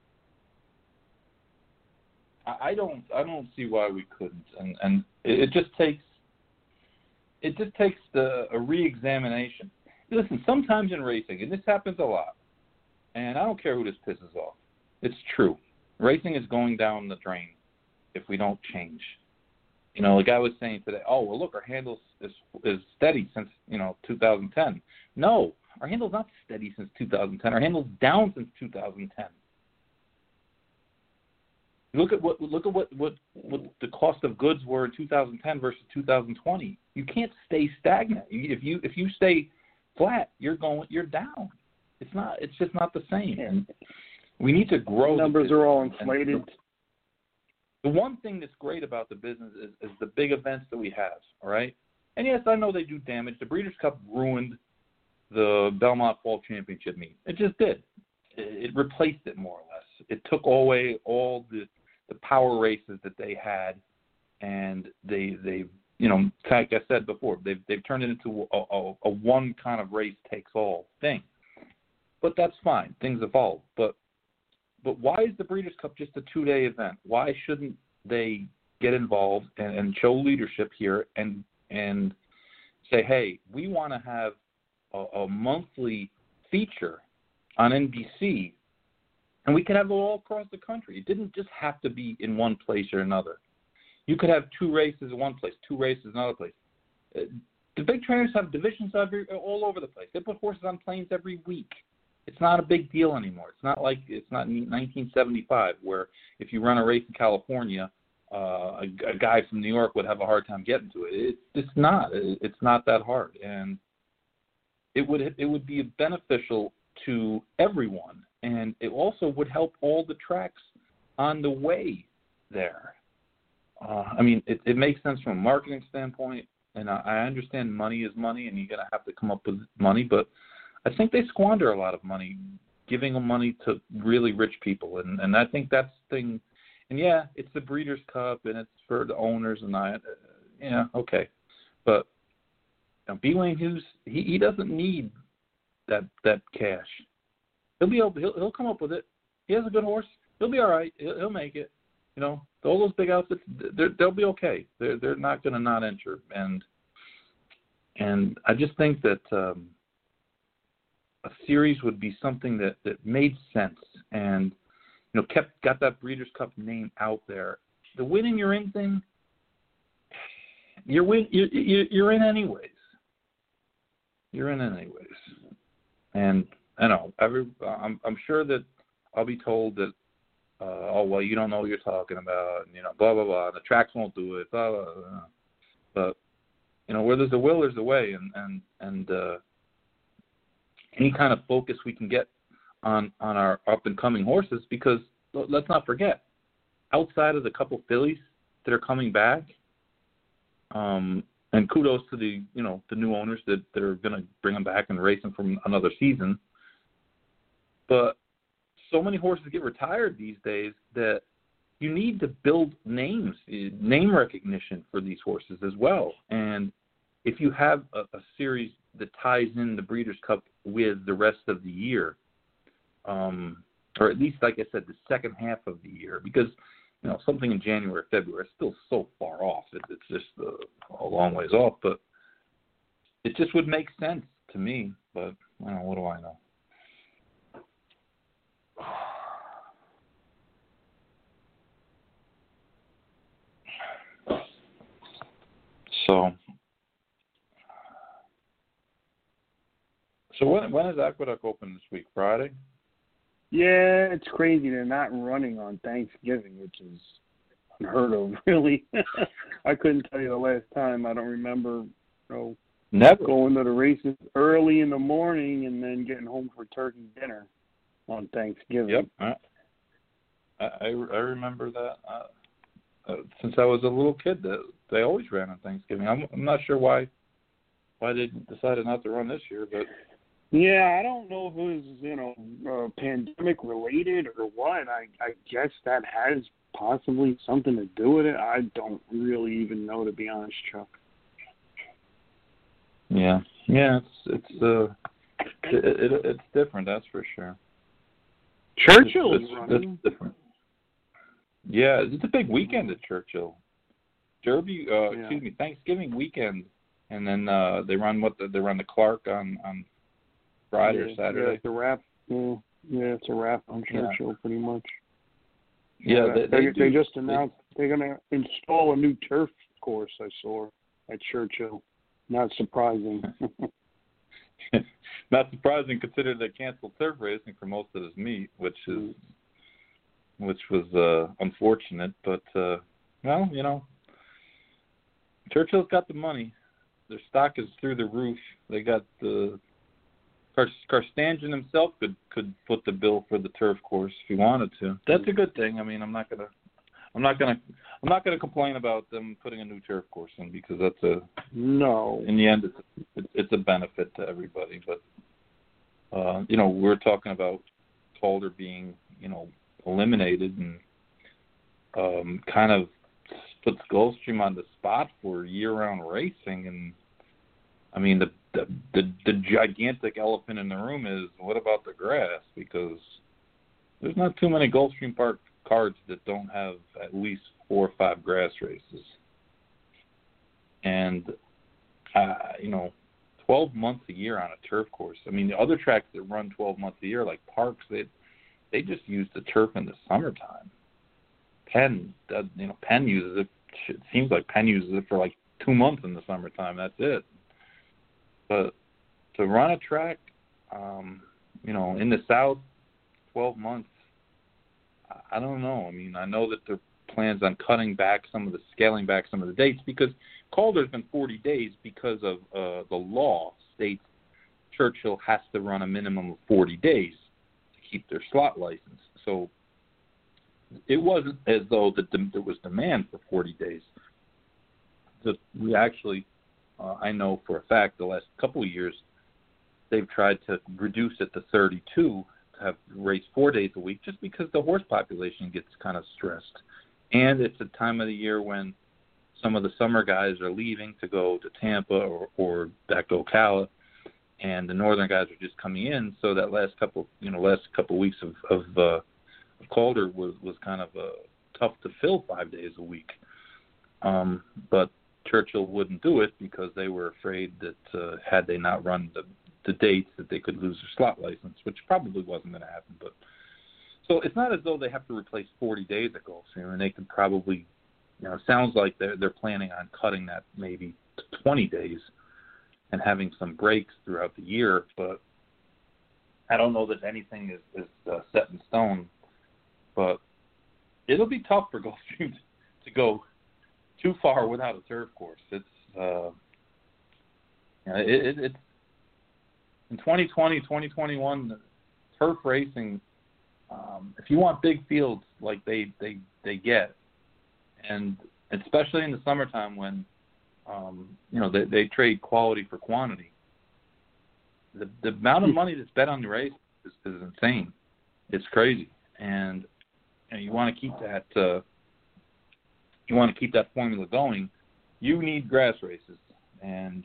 Speaker 2: I don't I don't see why we couldn't, and and it, it just takes it just takes the a re-examination. Listen, sometimes in racing, and this happens a lot, and I don't care who this pisses off. It's true. Racing is going down the drain if we don't change. You know, like I was saying today, oh well, look, our handle is is steady since you know two thousand ten. No, our handle's not steady since two thousand ten. Our handle's down since two thousand ten. Look at what look at what, what, what the cost of goods were in two thousand ten versus two thousand twenty. You can't stay stagnant. If you if you stay flat, you're going you're down. It's not. It's just not the same. And we need to grow.
Speaker 3: The numbers
Speaker 2: the
Speaker 3: are all inflated.
Speaker 2: The one thing that's great about the business is, is the big events that we have. All right. And yes, I know they do damage. The Breeders' Cup ruined the Belmont Fall Championship meet. It just did. It, it replaced it more or less. It took away all the the power races that they had, and they they you know like I said before, they've they've turned it into a, a, a one kind of race takes all thing. But that's fine. Things evolve. But but why is the Breeders' Cup just a two day event? Why shouldn't they get involved and, and show leadership here and and say, hey, we want to have a, a monthly feature on N B C. And we could have it all across the country. It didn't just have to be in one place or another. You could have two races in one place, two races in another place. Uh, the big trainers have divisions every, all over the place. They put horses on planes every week. It's not a big deal anymore. It's not like it's not nineteen seventy-five where if you run a race in California, uh, a, a guy from New York would have a hard time getting to it. It it's not. It, it's not that hard, and it would it would be beneficial to everyone. And it also would help all the tracks on the way there. Uh, I mean, it, it makes sense from a marketing standpoint, and I, I understand money is money, and you're going to have to come up with money, but I think they squander a lot of money giving money to really rich people, and, and I think that's the thing. And, yeah, it's the Breeders' Cup, and it's for the owners, and I, uh, yeah, okay. But you know, B. Wayne Hughes, he, he doesn't need that that cash. He'll be able. He'll, he'll come up with it. He has a good horse. He'll be all right. He'll, he'll make it. You know, all those big outfits, they'll be okay. They're they're not going to not enter. And and I just think that um, a series would be something that, that made sense and you know kept got that Breeders' Cup name out there. The winning you're in thing, you're win you you're in anyways. You're in anyways, and. I know. Every, I'm, I'm sure that I'll be told that, uh, oh, well, you don't know what you're talking about, and, you know, blah, blah, blah. The tracks won't do it, blah, blah, blah. But, you know, where there's a will, there's a way. And, and, and uh, any kind of focus we can get on, on our up-and-coming horses, because let's not forget, outside of the couple fillies that are coming back, um, and kudos to the, you know, the new owners that, that are going to bring them back and race them from another season. But so many horses get retired these days that you need to build names, name recognition for these horses as well. And if you have a, a series that ties in the Breeders' Cup with the rest of the year, um, or at least, like I said, the second half of the year, because you know something in January or February is still so far off. It, it's just uh, a long ways off. But it just would make sense to me. But I don't know, what do I know? So, so when when is Aqueduct open this week? Friday?
Speaker 3: Yeah, it's crazy. They're not running on Thanksgiving, which is unheard of, really. I couldn't tell you the last time. I don't remember. You know,
Speaker 2: Never.
Speaker 3: Going to the races early in the morning and then getting home for turkey dinner on Thanksgiving.
Speaker 2: Yep. I I, I remember that uh, uh, since I was a little kid. That they always ran on Thanksgiving. I'm, I'm not sure why why they decided not to run this year, but
Speaker 3: yeah, I don't know if it was you know uh, pandemic related or what. I I guess that has possibly something to do with it. I don't really even know, to be honest, Chuck.
Speaker 2: Yeah, yeah, it's it's uh, it, it, it's different, that's for sure.
Speaker 3: Churchill
Speaker 2: it's,
Speaker 3: is
Speaker 2: it's,
Speaker 3: running.
Speaker 2: it's different. Yeah, it's a big weekend at Churchill. Derby, uh,
Speaker 3: Yeah.
Speaker 2: excuse me, Thanksgiving weekend, and then uh, they run what the, they run the Clark on, on Friday
Speaker 3: yeah,
Speaker 2: or Saturday.
Speaker 3: Yeah, it's a wrap. Yeah, yeah, it's a wrap on Churchill, yeah. pretty much.
Speaker 2: Yeah,
Speaker 3: uh,
Speaker 2: they
Speaker 3: they,
Speaker 2: they,
Speaker 3: they just announced they, they're going to install a new turf course. I saw at Churchill. Not surprising.
Speaker 2: Not surprising, considering they canceled turf racing for most of this meet, which is which was uh, unfortunate. But uh, well, you know, Churchill's got the money. Their stock is through the roof. They got the Karstanjian himself could could foot the bill for the turf course if he wanted to. That's a good thing. I mean, I'm not gonna, I'm not gonna, I'm not gonna complain about them putting a new turf course in, because that's a
Speaker 3: no.
Speaker 2: In the end, it's it's a benefit to everybody. But uh, you know, we're talking about Calder being you know eliminated and um, kind of puts Gulfstream on the spot for year-round racing. And I mean, the The, the the gigantic elephant in the room is, what about the grass? Because there's not too many Gulfstream Park cards that don't have at least four or five grass races. And, uh, you know, twelve months a year on a turf course. I mean, the other tracks that run twelve months a year, like Parks, they, they just use the turf in the summertime. Penn, does, you know, Penn uses it. It seems like Penn uses it for like two months in the summertime. That's it. But to run a track, um, you know, in the South, twelve months, I don't know. I mean, I know that there are plans on cutting back some of the, scaling back some of the dates, because Calder's been forty days because of uh, the law states Churchill has to run a minimum of forty days to keep their slot license. So it wasn't as though the, there was demand for forty days. Just, we actually... Uh, I know for a fact the last couple of years they've tried to reduce it to thirty-two, to have race four days a week, just because the horse population gets kind of stressed. And it's a time of the year when some of the summer guys are leaving to go to Tampa or, or back to Ocala, and the northern guys are just coming in. So that last couple, you know, last couple of weeks of of, uh, of Calder was was kind of uh, tough to fill five days a week. Um, but Churchill wouldn't do it because they were afraid that uh, had they not run the, the dates that they could lose their slot license, which probably wasn't going to happen. But so it's not as though they have to replace forty days at Gulfstream, and they could probably, you know, it sounds like they're they're planning on cutting that maybe to twenty days and having some breaks throughout the year. But I don't know that anything is, is uh, set in stone. But it'll be tough for Gulfstream to go too far without a turf course. It's uh, you know, it, it, it's in twenty twenty, twenty twenty-one, turf racing. Um, if you want big fields like they, they, they get, and especially in the summertime when um, you know they, they trade quality for quantity, the the amount of money that's bet on the race is, is insane. It's crazy, and you know, you want to keep that. Uh, You want to keep that formula going, you need grass races, and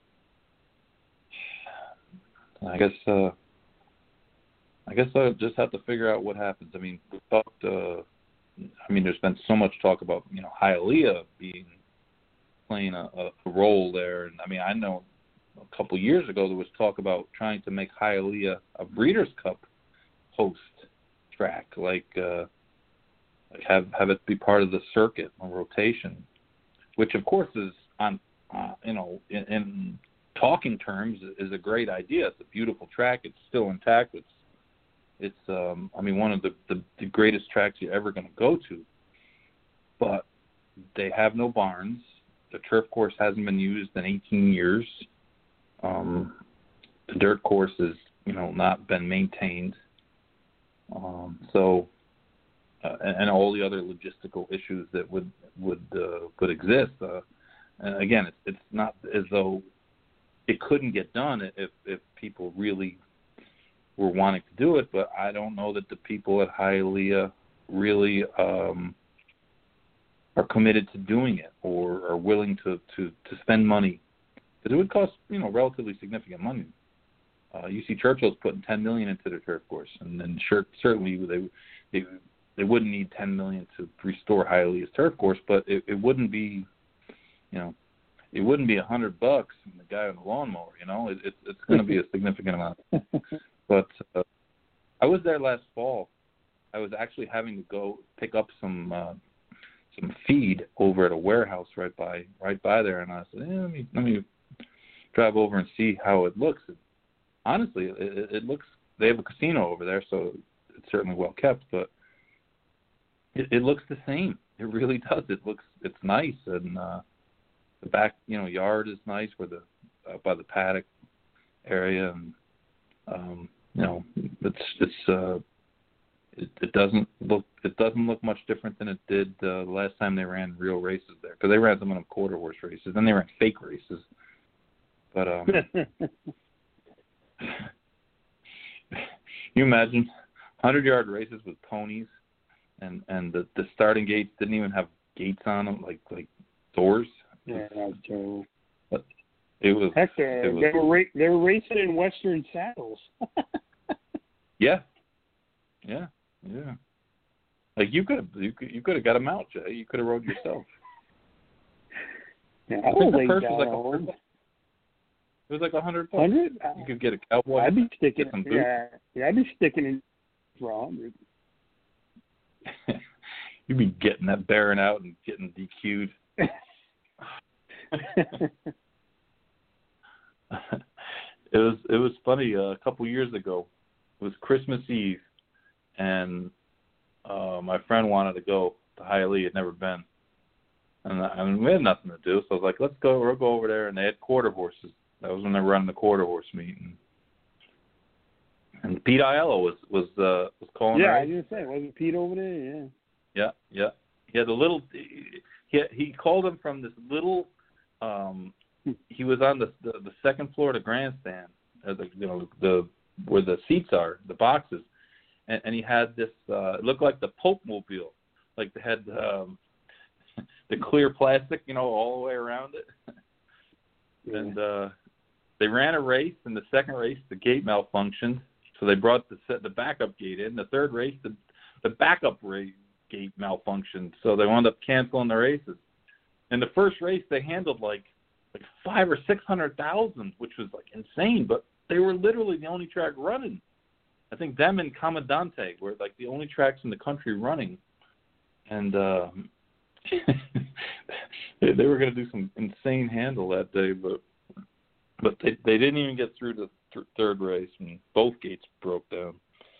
Speaker 2: I guess uh, I guess I just have to figure out what happens. I mean, we talked. Uh, I mean, there's been so much talk about you know Hialeah being playing a, a role there, and I mean, I know a couple years ago there was talk about trying to make Hialeah a Breeders' Cup host track, like. Uh, Like have have it be part of the circuit on rotation, which of course is on uh, you know in, in talking terms is a great idea. It's a beautiful track. It's still intact. It's it's um, I mean one of the, the, the greatest tracks you're ever going to go to. But they have no barns. The turf course hasn't been used in eighteen years. Um, the dirt course has, you know, not been maintained. Um, so, uh, and, and all the other logistical issues that would would uh, could exist. Uh, and again, it's it's not as though it couldn't get done if if people really were wanting to do it. But I don't know that the people at Hialeah really um, are committed to doing it or are willing to, to, to spend money, because it would cost, you know, relatively significant money. Uh, U C Churchill's putting ten million dollars into their turf course, and then sure, certainly they they they wouldn't need ten million dollars to restore Hialeah's turf course, but it, it wouldn't be, you know, it wouldn't be a hundred bucks and the guy on the lawnmower. You know, it, it, it's going to be a significant amount. But uh, I was there last fall. I was actually having to go pick up some. Uh, some feed over at a warehouse right by right by there, and I said, eh, let me let me drive over and see how it looks. And honestly, it, it looks, they have a casino over there, so it's certainly well kept, but it, it looks the same. It really does. It looks, it's nice, and uh, the back, you know, yard is nice where the uh, by the paddock area, and um, you know, it's it's. Uh, It, it doesn't look it doesn't look much different than it did uh, the last time they ran real races there, because they ran some of them quarter horse races, then they ran fake races. But um, you imagine hundred yard races with ponies, and and the, the starting gates didn't even have gates on them, like like doors.
Speaker 3: Yeah, that's true.
Speaker 2: But it was.
Speaker 3: Heck, uh,
Speaker 2: it was
Speaker 3: they were ra- they were racing in Western saddles.
Speaker 2: yeah, yeah. Yeah, like you could have you could you could have got them out, Jay. You could have rode yourself.
Speaker 3: Yeah,
Speaker 2: I
Speaker 3: I
Speaker 2: think
Speaker 3: will
Speaker 2: the purse
Speaker 3: that
Speaker 2: was like a
Speaker 3: home.
Speaker 2: hundred. It was like a hundred bucks.
Speaker 3: Hundred?
Speaker 2: You could get a cowboy.
Speaker 3: I'd be sticking.
Speaker 2: Some boots.
Speaker 3: Yeah, yeah, I'd be sticking in for a hundred.
Speaker 2: You'd be getting that Baron out and getting D Q'd. It was it was funny. Uh, a couple years ago, it was Christmas Eve. And uh, my friend wanted to go to Hialeah. Had never been, and I mean, we had nothing to do. So I was like, "Let's go. We'll go over there." And they had quarter horses. That was when they were running the quarter horse meeting. And Pete Aiello was was uh, was calling.
Speaker 3: Yeah,
Speaker 2: the
Speaker 3: I
Speaker 2: race.
Speaker 3: was gonna say, wasn't Pete over there? Yeah.
Speaker 2: Yeah, yeah. He had a little. He he called him from this little. Um, he was on the, the the second floor of the grandstand, uh, the, you know, the where the seats are, the boxes. And, and he had this, uh, it looked like the Pope Mobile. Like they had um, the clear plastic, you know, all the way around it.
Speaker 3: Yeah.
Speaker 2: And uh, they ran a race. In the second race, the gate malfunctioned. So they brought the set, the backup gate in. The third race, the, the backup race gate malfunctioned. So they wound up canceling the races. In the first race, they handled like like five or six hundred thousand, which was like insane. But they were literally the only track running. I think them and Commandante were like the only tracks in the country running, and uh, they, they were going to do some insane handle that day, but but they they didn't even get through the th- third race, and both gates broke down,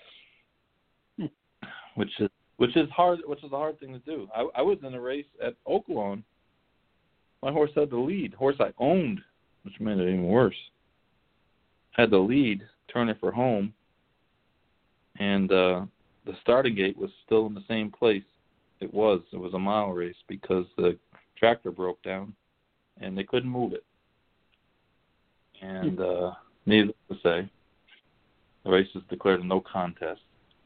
Speaker 2: which is which is hard, which is a hard thing to do. I, I was in a race at Oaklawn. My horse had the lead. Horse I owned, which made it even worse. Had the lead, turning for home. And uh, the starting gate was still in the same place it was. It was a mile race because the tractor broke down and they couldn't move it. And uh, needless to say, the race was declared a no contest.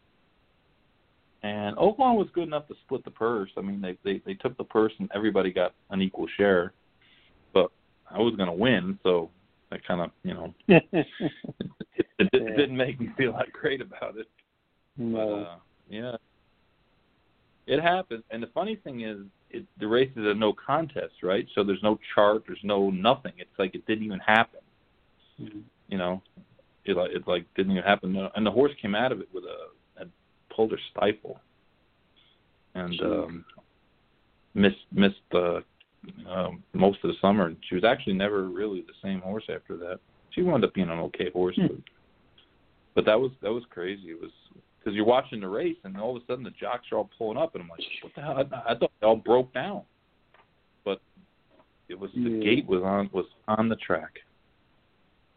Speaker 2: And Oaklawn was good enough to split the purse. I mean, they, they, they took the purse and everybody got an equal share. But I was going to win, so I kind of, you know, it, it, it
Speaker 3: Yeah.
Speaker 2: didn't make me feel that great about it.
Speaker 3: No.
Speaker 2: But, uh, yeah, it happened. And the funny thing is, it, the race is a no contest, right? So there's no chart, there's no nothing. It's like it didn't even happen.
Speaker 3: Mm-hmm.
Speaker 2: You know, it, it like didn't even happen. And the horse came out of it with a, a pulled her stifle, and um, missed missed uh, um, most of the summer. And she was actually never really the same horse after that. She wound up being an okay horse,
Speaker 3: Hmm.
Speaker 2: but, but that was that was crazy. It was. Because you're watching the race, and all of a sudden the jocks are all pulling up, and I'm like, "What the hell?" I, I thought they all broke down, but it was the
Speaker 3: Yeah.
Speaker 2: gate was on was on the track.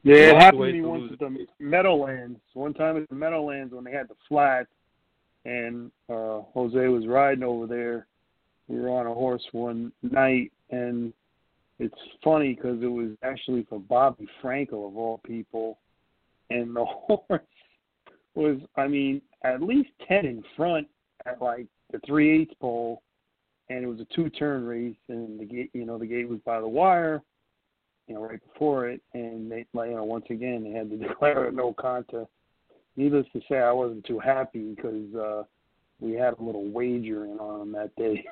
Speaker 3: Yeah, it
Speaker 2: lots of
Speaker 3: happened to
Speaker 2: ways
Speaker 3: me
Speaker 2: to
Speaker 3: once
Speaker 2: lose
Speaker 3: at the
Speaker 2: weight.
Speaker 3: Meadowlands. One time at the Meadowlands when they had the flat, and uh, Jose was riding over there. We were on a horse one night, and it's funny because it was actually for Bobby Frankel, of all people, and the horse was, I mean, at least ten in front at like the three-eighths pole, and it was a two-turn race, and the gate, you know, the gate was by the wire, you know, right before it, and they, like, you know, once again, they had to declare it no contest. Needless to say, I wasn't too happy because uh, we had a little wagering on him that day.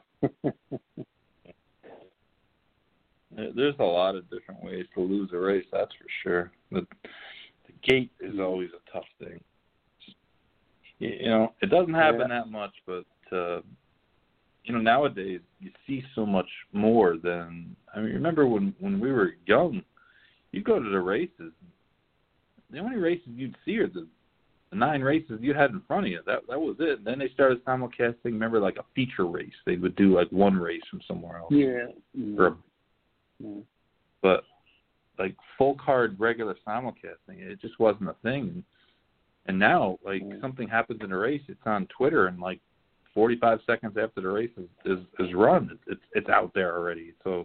Speaker 2: There's a lot of different ways to lose a race, that's for sure. The, the gate is always a tough thing. You know, it doesn't happen yeah. that much, but, uh, you know, nowadays you see so much more than, I mean, remember when, when we were young, you go to the races, the only races you'd see are the, the nine races you had in front of you. That that was it. And then they started simulcasting, remember, like a feature race. They would do like one race from somewhere else.
Speaker 3: Yeah.
Speaker 2: Or,
Speaker 3: yeah.
Speaker 2: But like full card regular simulcasting, it just wasn't a thing. And now, like, yeah. something happens in a race, it's on Twitter, and like forty-five seconds after the race is, is, is run, it's, it's it's out there already. So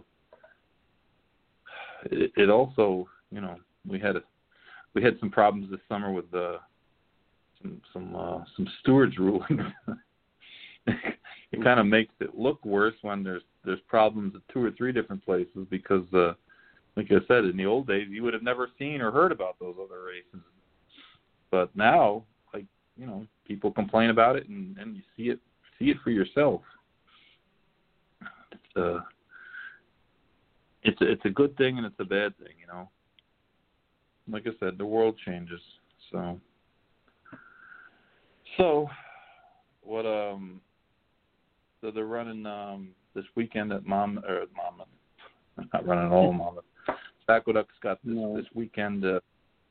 Speaker 2: it, it also, you know, we had a, we had some problems this summer with uh, some some uh, some stewards ruling. It kind of makes it look worse when there's there's problems at two or three different places because, uh, like I said, in the old days you would have never seen or heard about those other races. But now, like, you know, people complain about it, and, and you see it see it for yourself. It's a it's a, it's a good thing and it's a bad thing, you know. Like I said, the world changes. So, so what? Um, so they're running um this weekend at Mom or Monmouth. Not running all Monmouth. Aqueduct's got this
Speaker 3: no.
Speaker 2: this weekend. Uh,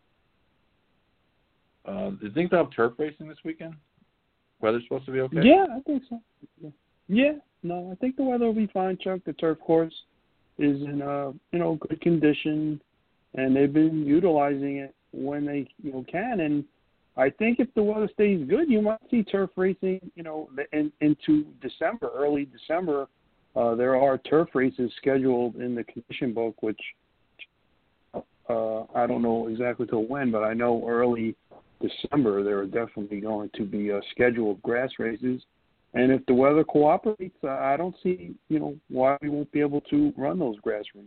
Speaker 2: uh, do you think they'll have turf racing this weekend? Weather's supposed to be okay?
Speaker 3: Yeah, I think so. Yeah. yeah, no, I think the weather will be fine, Chuck. The turf course is in uh, you know, good condition, and they've been utilizing it when they, you know, can. And I think if the weather stays good, you might see turf racing, you know, in, into December, early December. Uh, there are turf races scheduled in the condition book, which uh, I don't know exactly till when, but I know early December there are definitely going to be uh, scheduled grass races. And if the weather cooperates, uh, I don't see, you know, why we won't be able to run those grass races.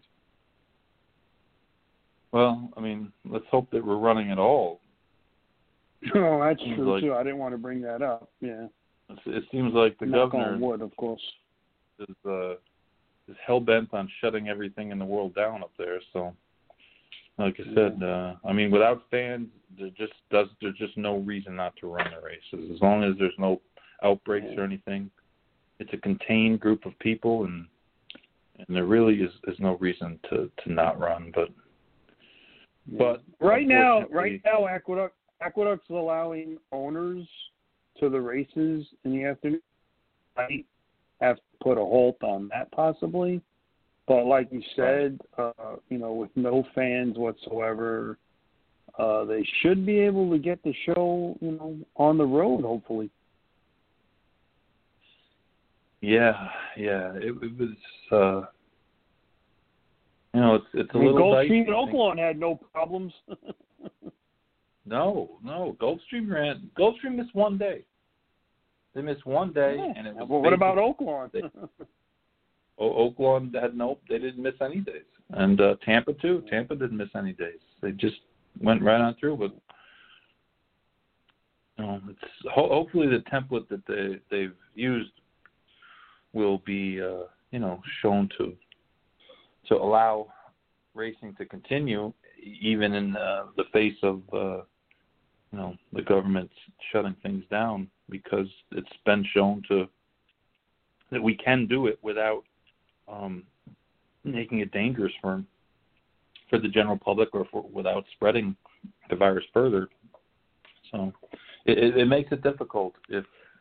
Speaker 2: Well, I mean, let's hope that we're running at all.
Speaker 3: Oh, that's
Speaker 2: seems
Speaker 3: true,
Speaker 2: like,
Speaker 3: too. I didn't want to bring that up. Yeah.
Speaker 2: It seems like the
Speaker 3: Knock
Speaker 2: governor
Speaker 3: on wood, of course.
Speaker 2: is uh, is hell bent on shutting everything in the world down up there. So, like I said, yeah. uh, I mean, without fans, there just does there's just no reason not to run the races. As long as there's no outbreaks yeah. or anything, it's a contained group of people, and and there really is, is no reason to, to not run. But
Speaker 3: yeah.
Speaker 2: but
Speaker 3: right now, right now, Aqueduct Aqueduct's allowing owners to the races in the afternoon. Might have to put a halt on that possibly, but like you said, uh, you know, with no fans whatsoever, uh, they should be able to get the show, you know, on the road hopefully.
Speaker 2: Yeah, yeah, it, it was. Uh, you know, it's it's a
Speaker 3: I mean,
Speaker 2: little.
Speaker 3: Gulfstream and Oaklawn had no problems.
Speaker 2: No, no. Gulfstream ran. Gulfstream missed one day. They missed one day,
Speaker 3: yeah.
Speaker 2: and it was.
Speaker 3: Well, what about Oaklawn?
Speaker 2: o- Oaklawn had no. They didn't miss any days, and uh, Tampa too. Tampa didn't miss any days. They just went right on through. But you know, it's ho- hopefully the template that they they've used will be uh, you know shown to to allow racing to continue, even in uh, the face of uh, you know the government shutting things down, because it's been shown to that we can do it without um, making it dangerous for for the general public or for, without spreading the virus further. So it, it makes it difficult. If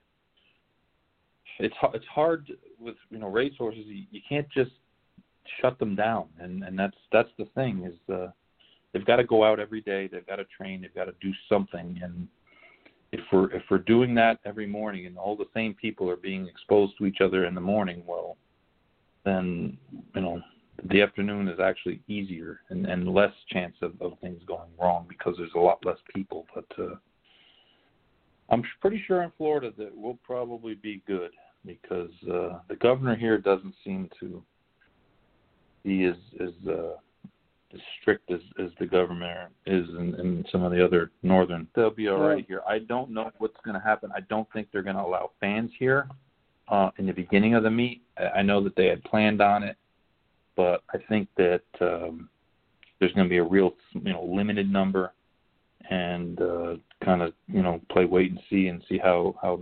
Speaker 2: it's it's hard with you know racehorses, you, you can't just shut them down, and and that's that's the thing is uh, they've got to go out every day. They've got to train. They've got to do something. And if we're if we're doing that every morning, and all the same people are being exposed to each other in the morning, well, then you know the afternoon is actually easier and, and less chance of, of things going wrong because there's a lot less people. But uh, I'm pretty sure in Florida that we'll probably be good because uh, the governor here doesn't seem to be as as, uh, as strict as, as the governor is in, in some of the other northern. They'll be all right here. I don't know what's going to happen. I don't think they're going to allow fans here uh, in the beginning of the meet. I know that they had planned on it, but I think that um, there's going to be a real, you know, limited number, and uh, kind of, you know, play wait and see and see how how.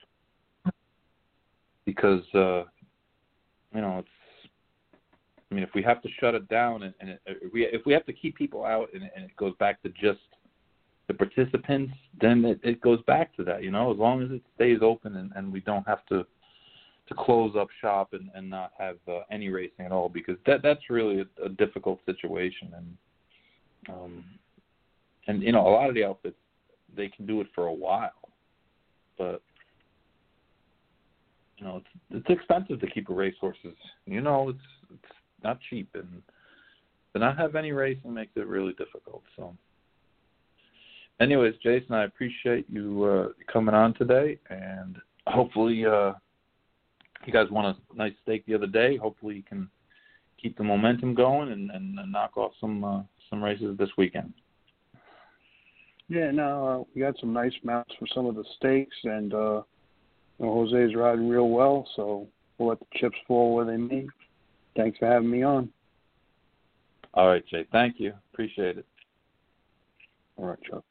Speaker 2: Because uh, you know, it's. I mean, if we have to shut it down, and, and it, if we if we have to keep people out, and, and it goes back to just the participants, then it, it goes back to that. You know, as long as it stays open, and, and we don't have to. to close up shop and, and not have uh, any racing at all, because that that's really a, a difficult situation. And, um, and, you know, a lot of the outfits, they can do it for a while, but, you know, it's, it's expensive to keep a racehorses. You know, it's, it's not cheap, and to not have any racing makes it really difficult. So anyways, Jason, I appreciate you uh, coming on today, and hopefully, uh, you guys won a nice steak the other day. Hopefully you can keep the momentum going and, and, and knock off some uh, some races this weekend.
Speaker 3: Yeah, no, uh, we got some nice mounts for some of the steaks, and uh, you know, Jose's riding real well, so we'll let the chips fall where they may. Thanks for having me on.
Speaker 2: All right, Jay. Thank you. Appreciate it.
Speaker 3: All right, Chuck.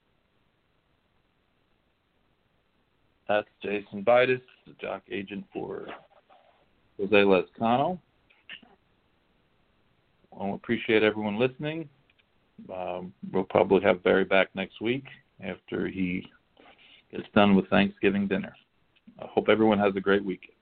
Speaker 2: That's Jason Vitus, the jock agent for Jose Lezcano. I appreciate everyone listening. Um, we'll probably have Barry back next week after he gets done with Thanksgiving dinner. I hope everyone has a great weekend.